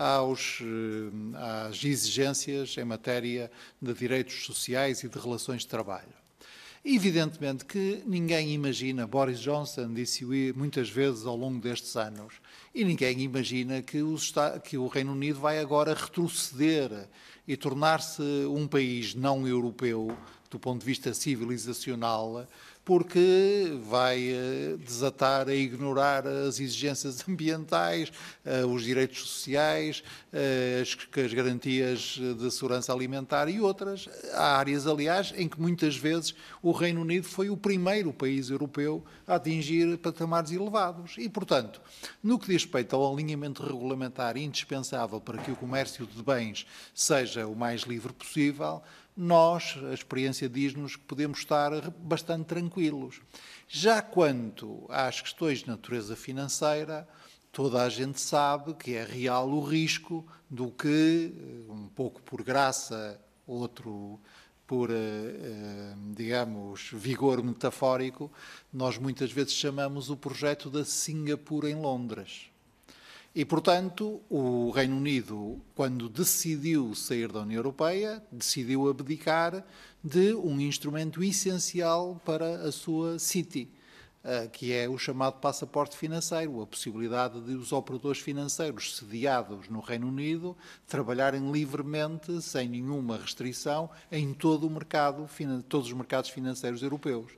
às exigências em matéria de direitos sociais e de relações de trabalho. Evidentemente que ninguém imagina, Boris Johnson disse-o muitas vezes ao longo destes anos, e ninguém imagina que o Reino Unido vai agora retroceder e tornar-se um país não europeu, do ponto de vista civilizacional, porque vai desatar a ignorar as exigências ambientais, os direitos sociais, as garantias de segurança alimentar e outras. Há áreas, aliás, em que muitas vezes o Reino Unido foi o primeiro país europeu a atingir patamares elevados. E, portanto, no que diz respeito ao alinhamento regulamentar indispensável para que o comércio de bens seja o mais livre possível, nós, a experiência diz-nos que podemos estar bastante tranquilos. Já quanto às questões de natureza financeira, toda a gente sabe que é real o risco do que, um pouco por graça, outro por, digamos, vigor metafórico, nós muitas vezes chamamos o projeto da Singapura em Londres. E, portanto, o Reino Unido, quando decidiu sair da União Europeia, decidiu abdicar de um instrumento essencial para a sua City, que é o chamado passaporte financeiro, a possibilidade de os operadores financeiros sediados no Reino Unido trabalharem livremente, sem nenhuma restrição, em todo o mercado, todos os mercados financeiros europeus.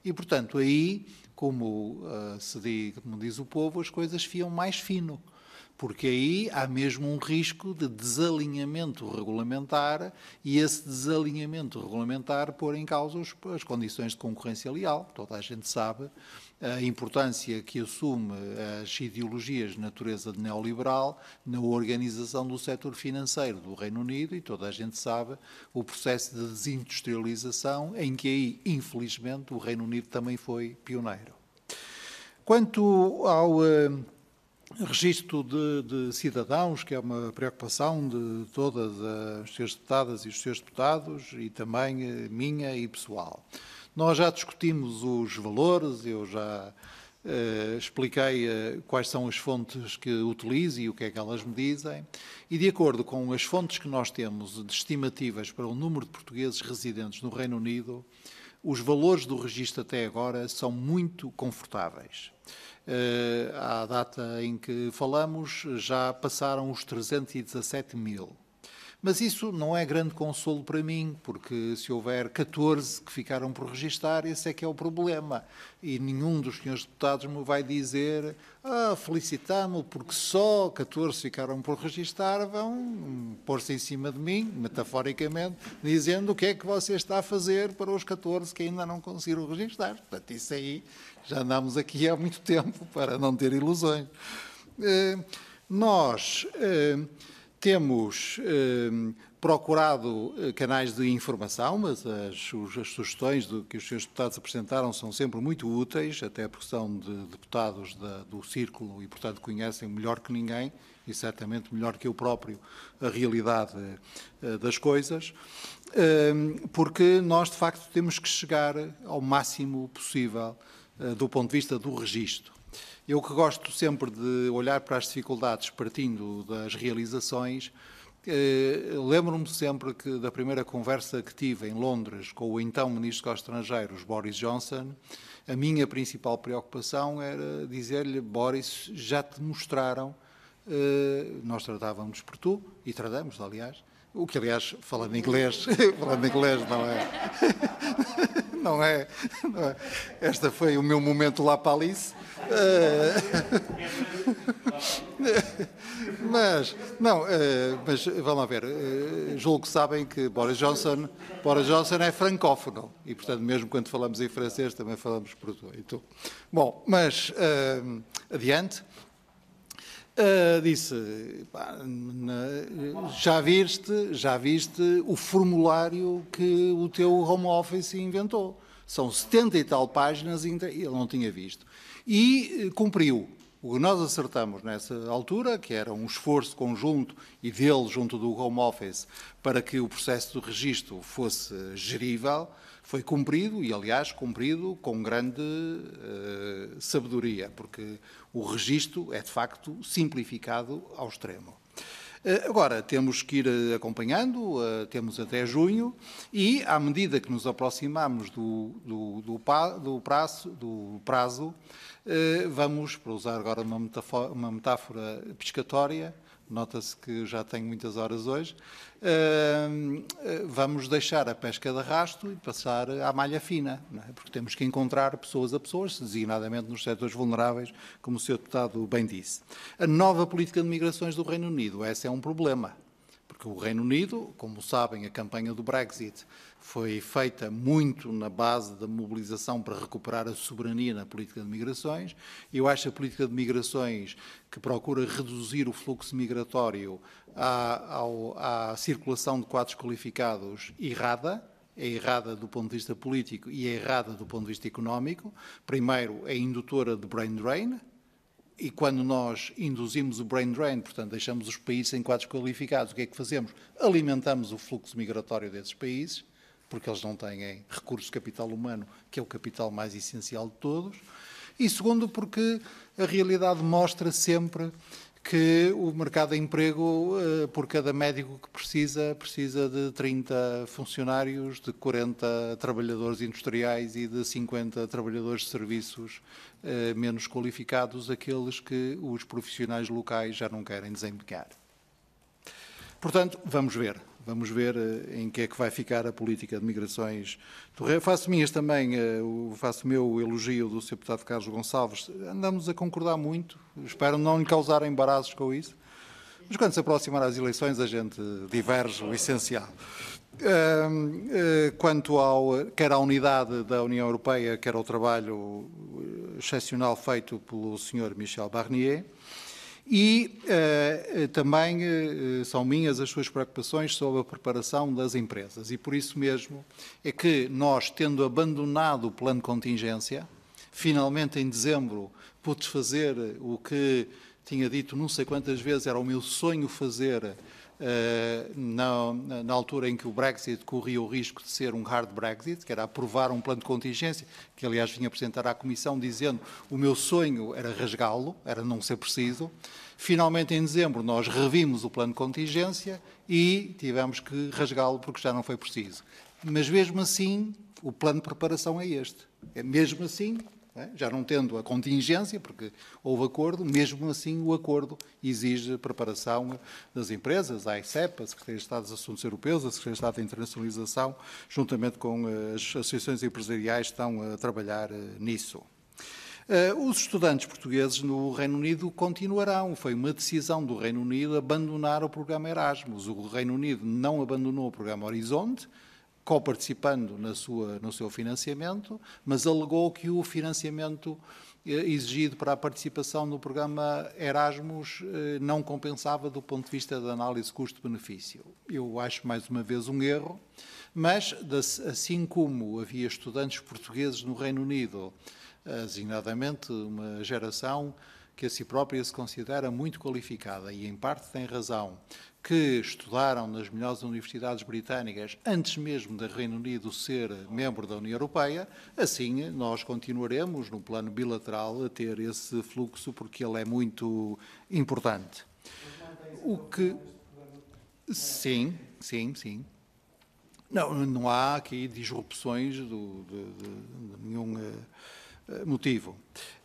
E, portanto, aí, como diz o povo, as coisas fiam mais fino. Porque aí há mesmo um risco de desalinhamento regulamentar e esse desalinhamento regulamentar pôr em causa as condições de concorrência leal. Toda a gente sabe a importância que assume as ideologias de natureza neoliberal na organização do setor financeiro do Reino Unido e toda a gente sabe o processo de desindustrialização em que aí, infelizmente, o Reino Unido também foi pioneiro. Quanto ao registro de cidadãos, que é uma preocupação de todas as senhoras deputadas e os senhores deputados e também minha e pessoal. Nós já discutimos os valores, eu já expliquei quais são as fontes que utilizo e o que é que elas me dizem, e de acordo com as fontes que nós temos de estimativas para o número de portugueses residentes no Reino Unido, os valores do registro até agora são muito confortáveis. À data em que falamos, já passaram os 317 mil. Mas isso não é grande consolo para mim, porque se houver 14 que ficaram por registar, esse é que é o problema. E nenhum dos senhores deputados me vai dizer felicitamo-o porque só 14 ficaram por registar, vão pôr-se em cima de mim, metaforicamente, dizendo o que é que você está a fazer para os 14 que ainda não conseguiram registar. Portanto, isso aí já andamos aqui há muito tempo para não ter ilusões. Nós temos procurado canais de informação, mas as sugestões que os senhores deputados apresentaram são sempre muito úteis, até porque são de deputados do Círculo e, portanto, conhecem melhor que ninguém, e certamente melhor que eu próprio, a realidade das coisas, porque nós, de facto, temos que chegar ao máximo possível do ponto de vista do registro. Eu que gosto sempre de olhar para as dificuldades partindo das realizações, lembro-me sempre da primeira conversa que tive em Londres com o então Ministro dos Estrangeiros, Boris Johnson. A minha principal preocupação era dizer-lhe: Boris, já te mostraram, nós tratávamos por tu, e tratamos, aliás, o que, aliás, falando em inglês não é. Este foi o meu momento lá para Alice. Mas vamos lá ver, julgo que sabem que Boris Johnson é francófono e, portanto, mesmo quando falamos em francês também falamos por tu. Bom, mas adiante. Disse, já viste o formulário que o teu home office inventou. São 70 e tal páginas e ele não tinha visto. E cumpriu. O que nós acertamos nessa altura, que era um esforço conjunto e dele junto do home office para que o processo de registro fosse gerível, foi cumprido e, aliás, cumprido com grande sabedoria, porque o registro é, de facto, simplificado ao extremo. Agora, temos que ir acompanhando, temos até junho, e, à medida que nos aproximamos do prazo, vamos, para usar agora uma metáfora pescatória, nota-se que já tenho muitas horas hoje, vamos deixar a pesca de arrasto e passar à malha fina, não é? Porque temos que encontrar pessoas a pessoas, designadamente nos setores vulneráveis, como o Sr. Deputado bem disse. A nova política de migrações do Reino Unido, esse é um problema, porque o Reino Unido, como sabem, a campanha do Brexit foi feita muito na base da mobilização para recuperar a soberania na política de migrações. Eu acho a política de migrações que procura reduzir o fluxo migratório à circulação de quadros qualificados errada. É errada do ponto de vista político e é errada do ponto de vista económico. Primeiro, é indutora de brain drain. E quando nós induzimos o brain drain, portanto, deixamos os países sem quadros qualificados, o que é que fazemos? Alimentamos o fluxo migratório desses países, porque eles não têm recurso de capital humano, que é o capital mais essencial de todos. E segundo, porque a realidade mostra sempre que o mercado de emprego, por cada médico que precisa de 30 funcionários, de 40 trabalhadores industriais e de 50 trabalhadores de serviços menos qualificados, aqueles que os profissionais locais já não querem desempenhar. Portanto, vamos ver. Vamos ver em que é que vai ficar a política de migrações do Rei. Faço minhas também, faço o meu elogio do Sr. Deputado Carlos Gonçalves. Andamos a concordar muito, espero não lhe causar embaraços com isso, mas quando se aproximar as eleições a gente diverge o essencial. Quanto quer à unidade da União Europeia, quer ao trabalho excepcional feito pelo Sr. Michel Barnier, e também são minhas as suas preocupações sobre a preparação das empresas. E por isso mesmo é que nós, tendo abandonado o plano de contingência, finalmente em dezembro pude fazer o que tinha dito não sei quantas vezes era o meu sonho fazer na altura em que o Brexit corria o risco de ser um hard Brexit, que era aprovar um plano de contingência, que aliás vinha apresentar à Comissão dizendo o meu sonho era rasgá-lo, era não ser preciso. Finalmente, em dezembro, nós revimos o plano de contingência e tivemos que rasgá-lo porque já não foi preciso. Mas mesmo assim, o plano de preparação é este. É mesmo assim, já não tendo a contingência, porque houve acordo, mesmo assim o acordo exige preparação das empresas, a AICEP, a Secretaria de Estado dos Assuntos Europeus, a Secretaria de Estado da Internacionalização, juntamente com as associações empresariais que estão a trabalhar nisso. Os estudantes portugueses no Reino Unido continuarão. Foi uma decisão do Reino Unido abandonar o programa Erasmus. O Reino Unido não abandonou o programa Horizonte, coparticipando no seu financiamento, mas alegou que o financiamento exigido para a participação no programa Erasmus não compensava do ponto de vista da análise custo-benefício. Eu acho mais uma vez um erro, mas assim como havia estudantes portugueses no Reino Unido, designadamente uma geração que a si própria se considera muito qualificada e em parte tem razão, que estudaram nas melhores universidades britânicas antes mesmo do Reino Unido ser membro da União Europeia, assim nós continuaremos no plano bilateral a ter esse fluxo porque ele é muito importante. O que... Sim. Não há aqui disrupções de nenhum motivo.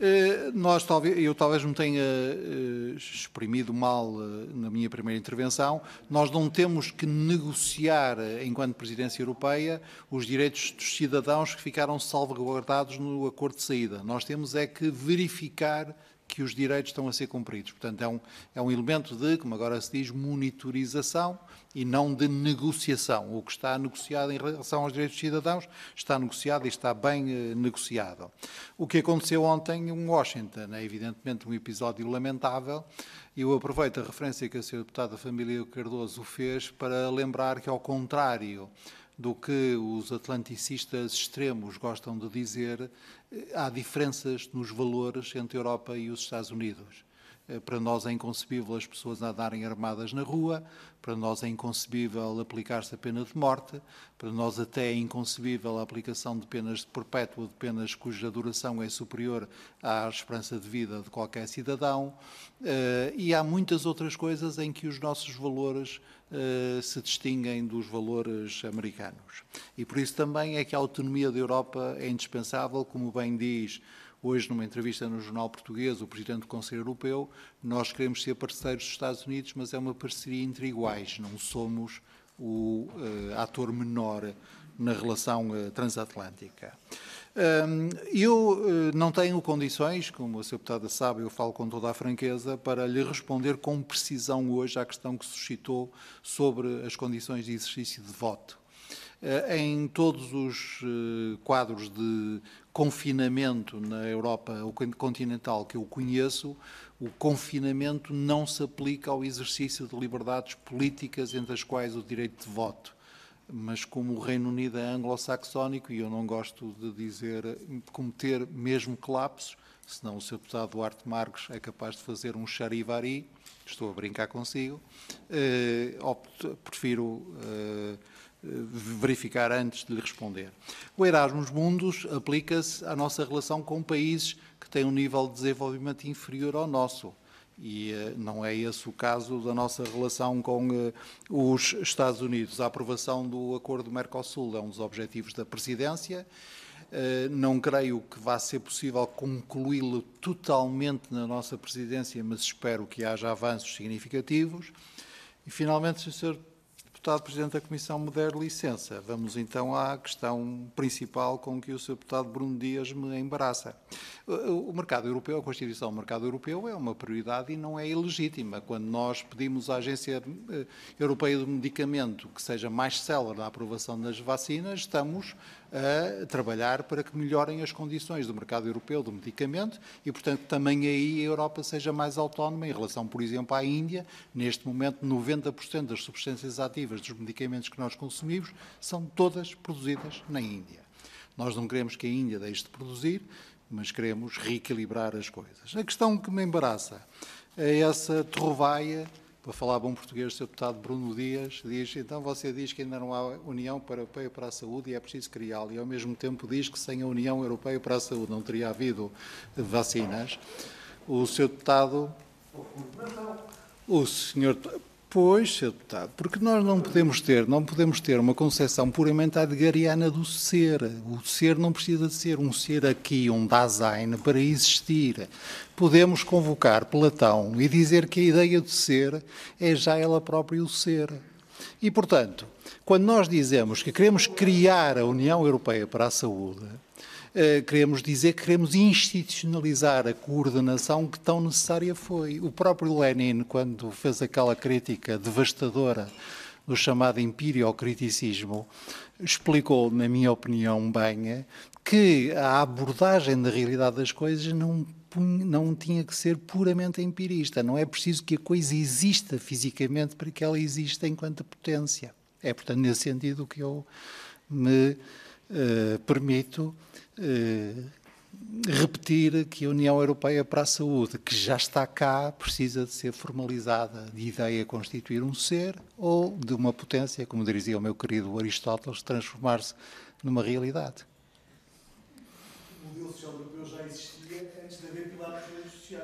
Eu talvez não tenha exprimido mal na minha primeira intervenção. Nós não temos que negociar, enquanto Presidência Europeia, os direitos dos cidadãos que ficaram salvaguardados no acordo de saída. Nós temos é que verificar que os direitos estão a ser cumpridos. Portanto, é um elemento de, como agora se diz, monitorização e não de negociação. O que está negociado em relação aos direitos dos cidadãos está negociado e está bem negociado. O que aconteceu ontem em Washington é evidentemente um episódio lamentável. Eu aproveito a referência que a Sra. Deputada Família Cardoso fez para lembrar que, ao contrário do que os atlanticistas extremos gostam de dizer, há diferenças nos valores entre a Europa e os Estados Unidos. Para nós é inconcebível as pessoas andarem armadas na rua, para nós é inconcebível aplicar-se a pena de morte, para nós até é inconcebível a aplicação de penas de perpétua, de penas cuja duração é superior à esperança de vida de qualquer cidadão, e há muitas outras coisas em que os nossos valores se distinguem dos valores americanos. E por isso também é que a autonomia da Europa é indispensável, como bem diz hoje, numa entrevista no Jornal Português, o Presidente do Conselho Europeu. Nós queremos ser parceiros dos Estados Unidos, mas é uma parceria entre iguais, não somos o ator menor na relação transatlântica. Eu não tenho condições, como a Sra. Deputada sabe, eu falo com toda a franqueza, para lhe responder com precisão hoje à questão que suscitou sobre as condições de exercício de voto. Em todos os quadros de confinamento na Europa continental que eu conheço, o confinamento não se aplica ao exercício de liberdades políticas, entre as quais o direito de voto. Mas como o Reino Unido é anglo-saxónico, e eu não gosto de dizer, cometer mesmo colapsos, senão o Sr. Deputado Duarte Marques é capaz de fazer um charivari, estou a brincar consigo, prefiro verificar antes de lhe responder. O Erasmus Mundus aplica-se à nossa relação com países que têm um nível de desenvolvimento inferior ao nosso. E não é esse o caso da nossa relação com os Estados Unidos. A aprovação do Acordo do Mercosul é um dos objetivos da Presidência. Não creio que vá ser possível concluí-lo totalmente na nossa Presidência, mas espero que haja avanços significativos. E, finalmente, Sr. deputado Presidente da Comissão me der licença, vamos então à questão principal com que o Sr. deputado Bruno Dias me embaraça. O mercado europeu, a Constituição do mercado europeu é uma prioridade e não é ilegítima. Quando nós pedimos à Agência Europeia do Medicamento que seja mais célere na aprovação das vacinas, estamos a trabalhar para que melhorem as condições do mercado europeu do medicamento e, portanto, também aí a Europa seja mais autónoma em relação, por exemplo, à Índia. Neste momento, 90% das substâncias ativas dos medicamentos que nós consumimos são todas produzidas na Índia. Nós não queremos que a Índia deixe de produzir, mas queremos reequilibrar as coisas. A questão que me embaraça é essa terrovaia. Para falar bom português, o Sr. deputado Bruno Dias diz, então você diz que ainda não há União Europeia para a Saúde e é preciso criá-la, e ao mesmo tempo diz que sem a União Europeia para a Saúde não teria havido vacinas. O Sr. deputado... O senhor... Pois, Sr. deputado, porque nós não podemos ter uma concepção puramente heideggeriana do ser. O ser não precisa de ser um ser aqui, um Dasein, para existir. Podemos convocar Platão e dizer que a ideia de ser é já ela própria o ser. E, portanto, quando nós dizemos que queremos criar a União Europeia para a Saúde, queremos dizer que queremos institucionalizar a coordenação que tão necessária foi. O próprio Lenin, quando fez aquela crítica devastadora do chamado empiriocriticismo, explicou, na minha opinião, bem, que a abordagem da realidade das coisas não tinha que ser puramente empirista. Não é preciso que a coisa exista fisicamente para que ela exista enquanto potência. É, portanto, nesse sentido que eu me permito repetir que a União Europeia para a Saúde, que já está cá, precisa de ser formalizada de ideia a constituir um ser ou de uma potência, como dizia o meu querido Aristóteles, transformar-se numa realidade. O modelo social europeu já existia antes de haver pilares sociais.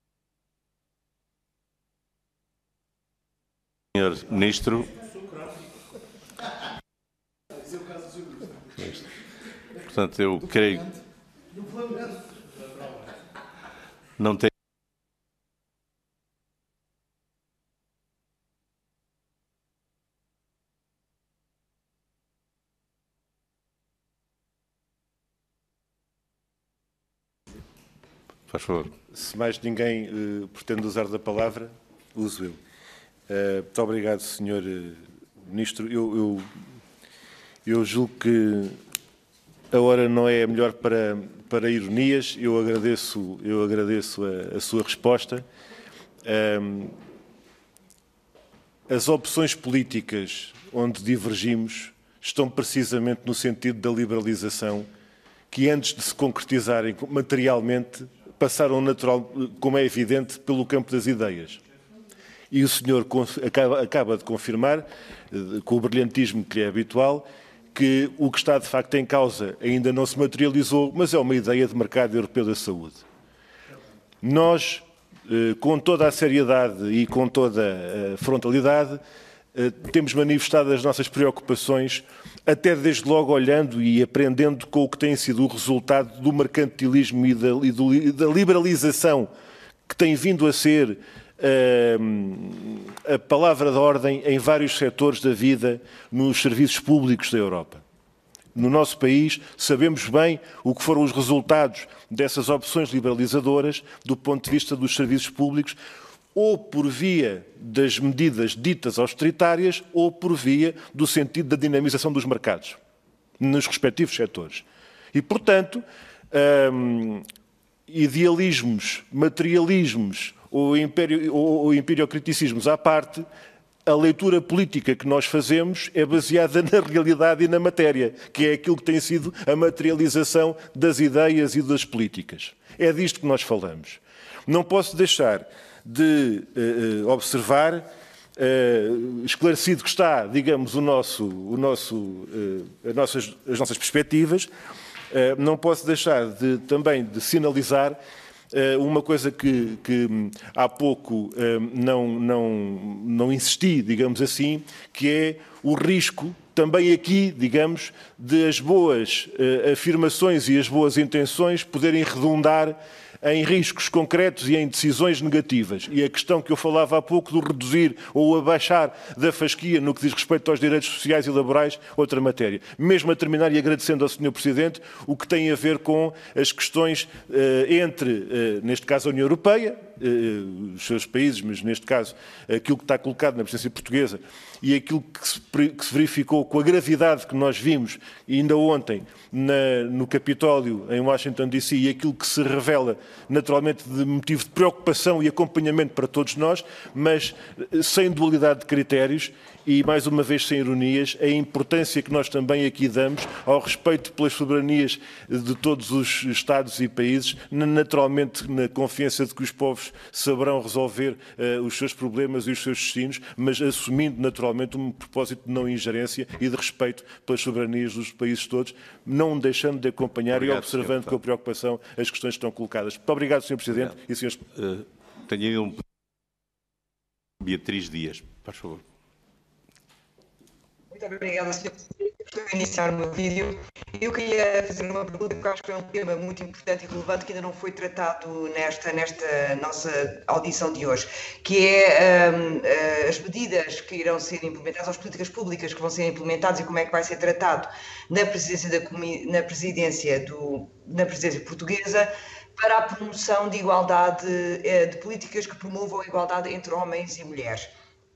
Senhor Ministro. Portanto, eu creio... Não tem... Faz favor. Se mais ninguém pretende usar da palavra, uso eu. Muito obrigado, Sr. Ministro. Eu julgo que a hora não é a melhor para ironias. Eu agradeço a sua resposta. As opções políticas onde divergimos estão precisamente no sentido da liberalização, que antes de se concretizarem materialmente, passaram como é evidente, pelo campo das ideias. E o senhor acaba de confirmar, com o brilhantismo que lhe é habitual, que o que está de facto em causa ainda não se materializou, mas é uma ideia de mercado europeu da saúde. Nós, com toda a seriedade e com toda a frontalidade, temos manifestado as nossas preocupações, até desde logo olhando e aprendendo com o que tem sido o resultado do mercantilismo e da liberalização que tem vindo a ser a palavra de ordem em vários setores da vida nos serviços públicos da Europa. No nosso país, sabemos bem o que foram os resultados dessas opções liberalizadoras do ponto de vista dos serviços públicos, ou por via das medidas ditas austeritárias, ou por via do sentido da dinamização dos mercados, nos respectivos setores. E, portanto, idealismos, materialismos ou empiriocriticismos à parte, a leitura política que nós fazemos é baseada na realidade e na matéria, que é aquilo que tem sido a materialização das ideias e das políticas. É disto que nós falamos. Não posso deixar de observar, esclarecido que está, digamos, as nossas perspectivas, não posso deixar também de sinalizar uma coisa que há pouco não insisti, digamos assim, que é o risco também aqui, digamos, de as boas afirmações e as boas intenções poderem redundar em riscos concretos e em decisões negativas. E a questão que eu falava há pouco do reduzir ou abaixar da fasquia no que diz respeito aos direitos sociais e laborais, outra matéria. Mesmo a terminar e agradecendo ao Sr. Presidente o que tem a ver com as questões entre, neste caso, a União Europeia, os seus países, mas neste caso aquilo que está colocado na presidência portuguesa e aquilo que se verificou com a gravidade que nós vimos ainda ontem no Capitólio em Washington DC e aquilo que se revela naturalmente de motivo de preocupação e acompanhamento para todos nós, mas sem dualidade de critérios e, mais uma vez, sem ironias, a importância que nós também aqui damos ao respeito pelas soberanias de todos os Estados e países, naturalmente na confiança de que os povos saberão resolver os seus problemas e os seus destinos, mas assumindo naturalmente um propósito de não ingerência e de respeito pelas soberanias dos países todos, não deixando de acompanhar e observando com preocupação as questões que estão colocadas. Muito obrigado, Sr. Presidente. E senhores... Tenho um... Beatriz Dias, por favor. Muito obrigada, Sr. Presidente. Estou a iniciar o meu vídeo. Eu queria fazer uma pergunta que eu acho que é um tema muito importante e relevante que ainda não foi tratado nesta nossa audição de hoje, que é as medidas que irão ser implementadas, as políticas públicas que vão ser implementadas e como é que vai ser tratado na presidência portuguesa para a promoção de igualdade, de políticas que promovam a igualdade entre homens e mulheres.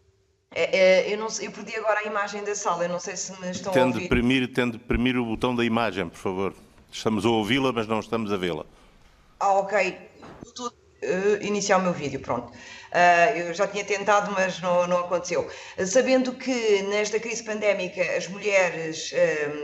Eu perdi agora a imagem da sala, eu não sei se me estão a ouvir. Tende de premir o botão da imagem, por favor. Estamos a ouvi-la, mas não estamos a vê-la. Ok. Estou a iniciar o meu vídeo, pronto. Eu já tinha tentado, mas não aconteceu. Sabendo que nesta crise pandémica as mulheres,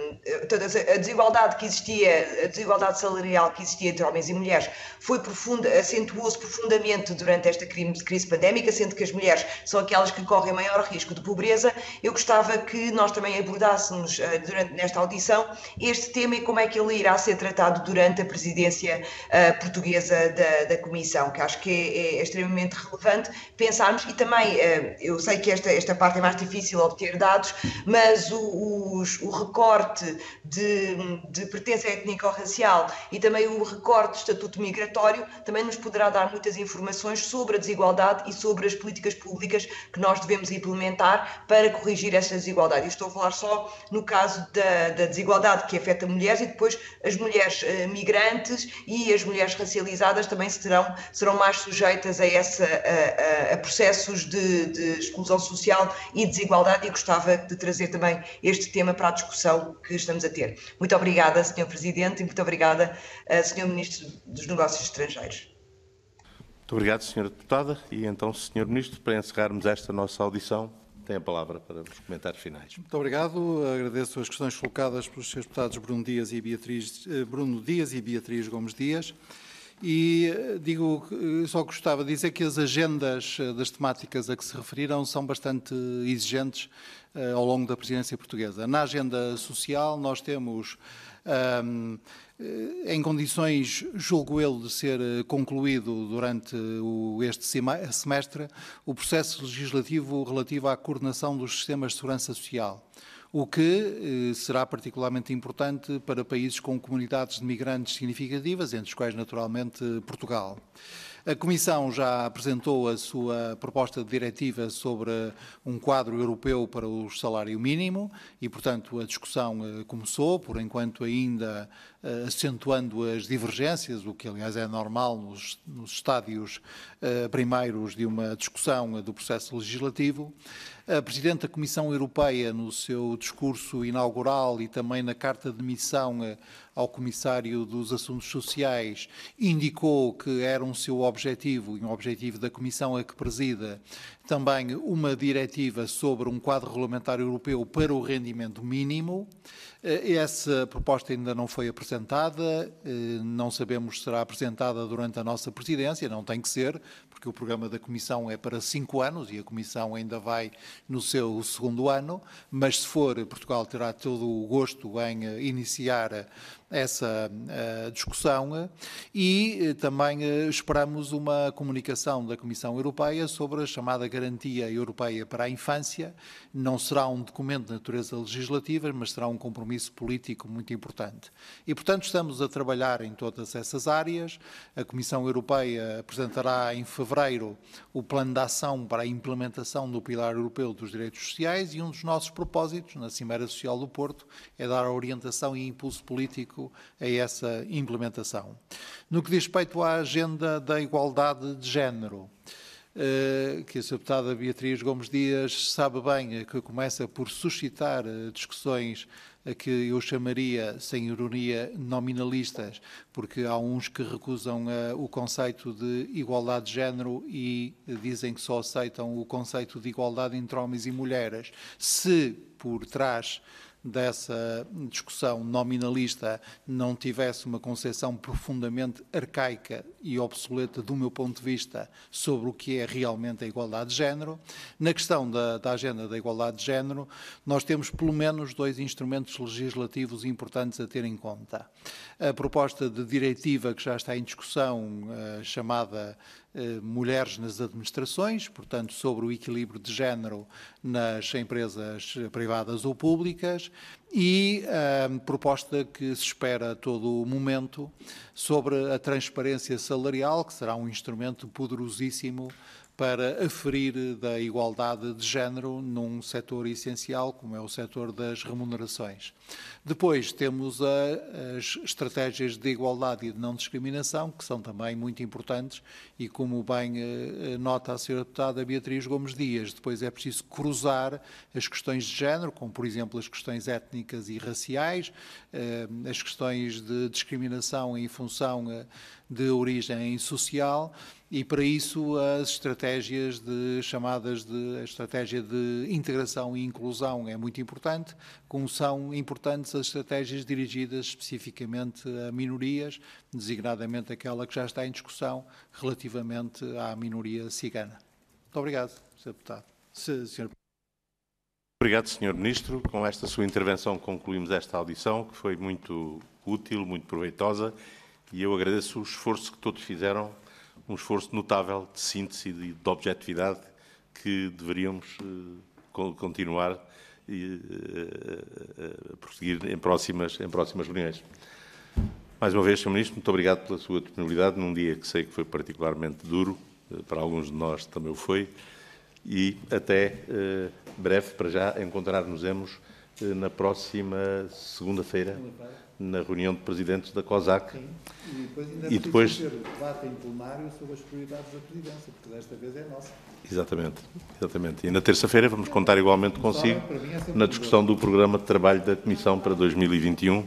a desigualdade que existia, a desigualdade salarial que existia entre homens e mulheres acentuou-se profundamente durante esta crise pandémica, sendo que as mulheres são aquelas que correm maior risco de pobreza, eu gostava que nós também abordássemos nesta audição este tema e como é que ele irá ser tratado durante a presidência portuguesa da Comissão, que acho que é extremamente relevante pensarmos, e também eu sei que esta parte é mais difícil obter dados, mas o recorte de pertença étnico-racial e também o recorte de estatuto migratório também nos poderá dar muitas informações sobre a desigualdade e sobre as políticas públicas que nós devemos implementar para corrigir esta desigualdade. Eu estou a falar só no caso da desigualdade que afeta mulheres e depois as mulheres migrantes e as mulheres racializadas também serão mais sujeitas a processos de exclusão social e desigualdade, e gostava de trazer também este tema para a discussão que estamos a ter. Muito obrigada, Sr. Presidente, e muito obrigada, Sr. Ministro dos Negócios Estrangeiros. Muito obrigado, Sra. Deputada. E então, Sr. Ministro, para encerrarmos esta nossa audição, tem a palavra para os comentários finais. Muito obrigado. Agradeço as questões colocadas pelos Srs. Deputados Bruno Dias e Beatriz Gomes Dias. E só gostava de dizer que as agendas das temáticas a que se referiram são bastante exigentes ao longo da presidência portuguesa. Na agenda social nós temos, em condições, julgo eu, de ser concluído durante este semestre, o processo legislativo relativo à coordenação dos sistemas de segurança social, o que será particularmente importante para países com comunidades de migrantes significativas, entre os quais, naturalmente, Portugal. A Comissão já apresentou a sua proposta de diretiva sobre um quadro europeu para o salário mínimo e, portanto, a discussão começou, por enquanto ainda acentuando as divergências, o que, aliás, é normal nos estádios primeiros de uma discussão do processo legislativo. A Presidente da Comissão Europeia, no seu discurso inaugural e também na carta de missão ao Comissário dos Assuntos Sociais, indicou que era um seu objetivo, e um objetivo da Comissão a que presida, também uma diretiva sobre um quadro regulamentar europeu para o rendimento mínimo. Essa proposta ainda não foi apresentada, não sabemos se será apresentada durante a nossa presidência, não tem que ser, porque o programa da Comissão é para 5 anos e a Comissão ainda vai no seu 2º ano, mas se for, Portugal terá todo o gosto em iniciar essa discussão e também esperamos uma comunicação da Comissão Europeia sobre a chamada Garantia Europeia para a Infância. Não será um documento de natureza legislativa, mas será um compromisso político muito importante. E, portanto, estamos a trabalhar em todas essas áreas. A Comissão Europeia apresentará em fevereiro o plano de ação para a implementação do Pilar Europeu dos Direitos Sociais e um dos nossos propósitos na Cimeira Social do Porto é dar orientação e impulso político a essa implementação. No que diz respeito à agenda da igualdade de género, que a Sra. Deputada Beatriz Gomes Dias sabe bem, que começa por suscitar discussões a que eu chamaria, sem ironia, nominalistas, porque há uns que recusam o conceito de igualdade de género e dizem que só aceitam o conceito de igualdade entre homens e mulheres. Se por trás dessa discussão nominalista não tivesse uma concepção profundamente arcaica e obsoleta, do meu ponto de vista, sobre o que é realmente a igualdade de género. Na questão da agenda da igualdade de género, nós temos pelo menos 2 instrumentos legislativos importantes a ter em conta. A proposta de diretiva que já está em discussão, chamada Mulheres nas Administrações, portanto, sobre o equilíbrio de género nas empresas privadas ou públicas, e a proposta que se espera a todo o momento sobre a transparência salarial, que será um instrumento poderosíssimo para aferir da igualdade de género num setor essencial, como é o setor das remunerações. Depois temos as estratégias de igualdade e de não discriminação, que são também muito importantes, e como bem nota a Sra. Deputada Beatriz Gomes Dias, depois é preciso cruzar as questões de género, como por exemplo as questões étnicas e raciais, as questões de discriminação em função de origem social, e para isso as estratégias chamadas de estratégia de integração e inclusão é muito importante, como são importantes as estratégias dirigidas especificamente a minorias, designadamente aquela que já está em discussão relativamente à minoria cigana. Muito obrigado, Sr. Deputado. Sr. Obrigado, Sr. Ministro. Com esta sua intervenção concluímos esta audição, que foi muito útil, muito proveitosa, e eu agradeço o esforço que todos fizeram, um esforço notável de síntese e de objetividade que deveríamos continuar e prosseguir em próximas reuniões. Mais uma vez, Sr. Ministro, muito obrigado pela sua disponibilidade num dia que sei que foi particularmente duro, para alguns de nós também o foi, e até breve, para já, encontrar-nos-emos na próxima segunda-feira, na reunião de presidentes da COSAC. Sim. E depois ter debate em plenário sobre as prioridades da presidência, porque desta vez é nossa. Exatamente. E na terça-feira vamos contar igualmente consigo na discussão do programa de trabalho da Comissão para 2021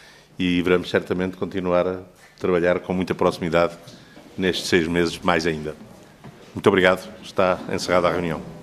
e veremos certamente continuar a trabalhar com muita proximidade nestes 6 meses mais ainda. Muito obrigado. Está encerrada a reunião.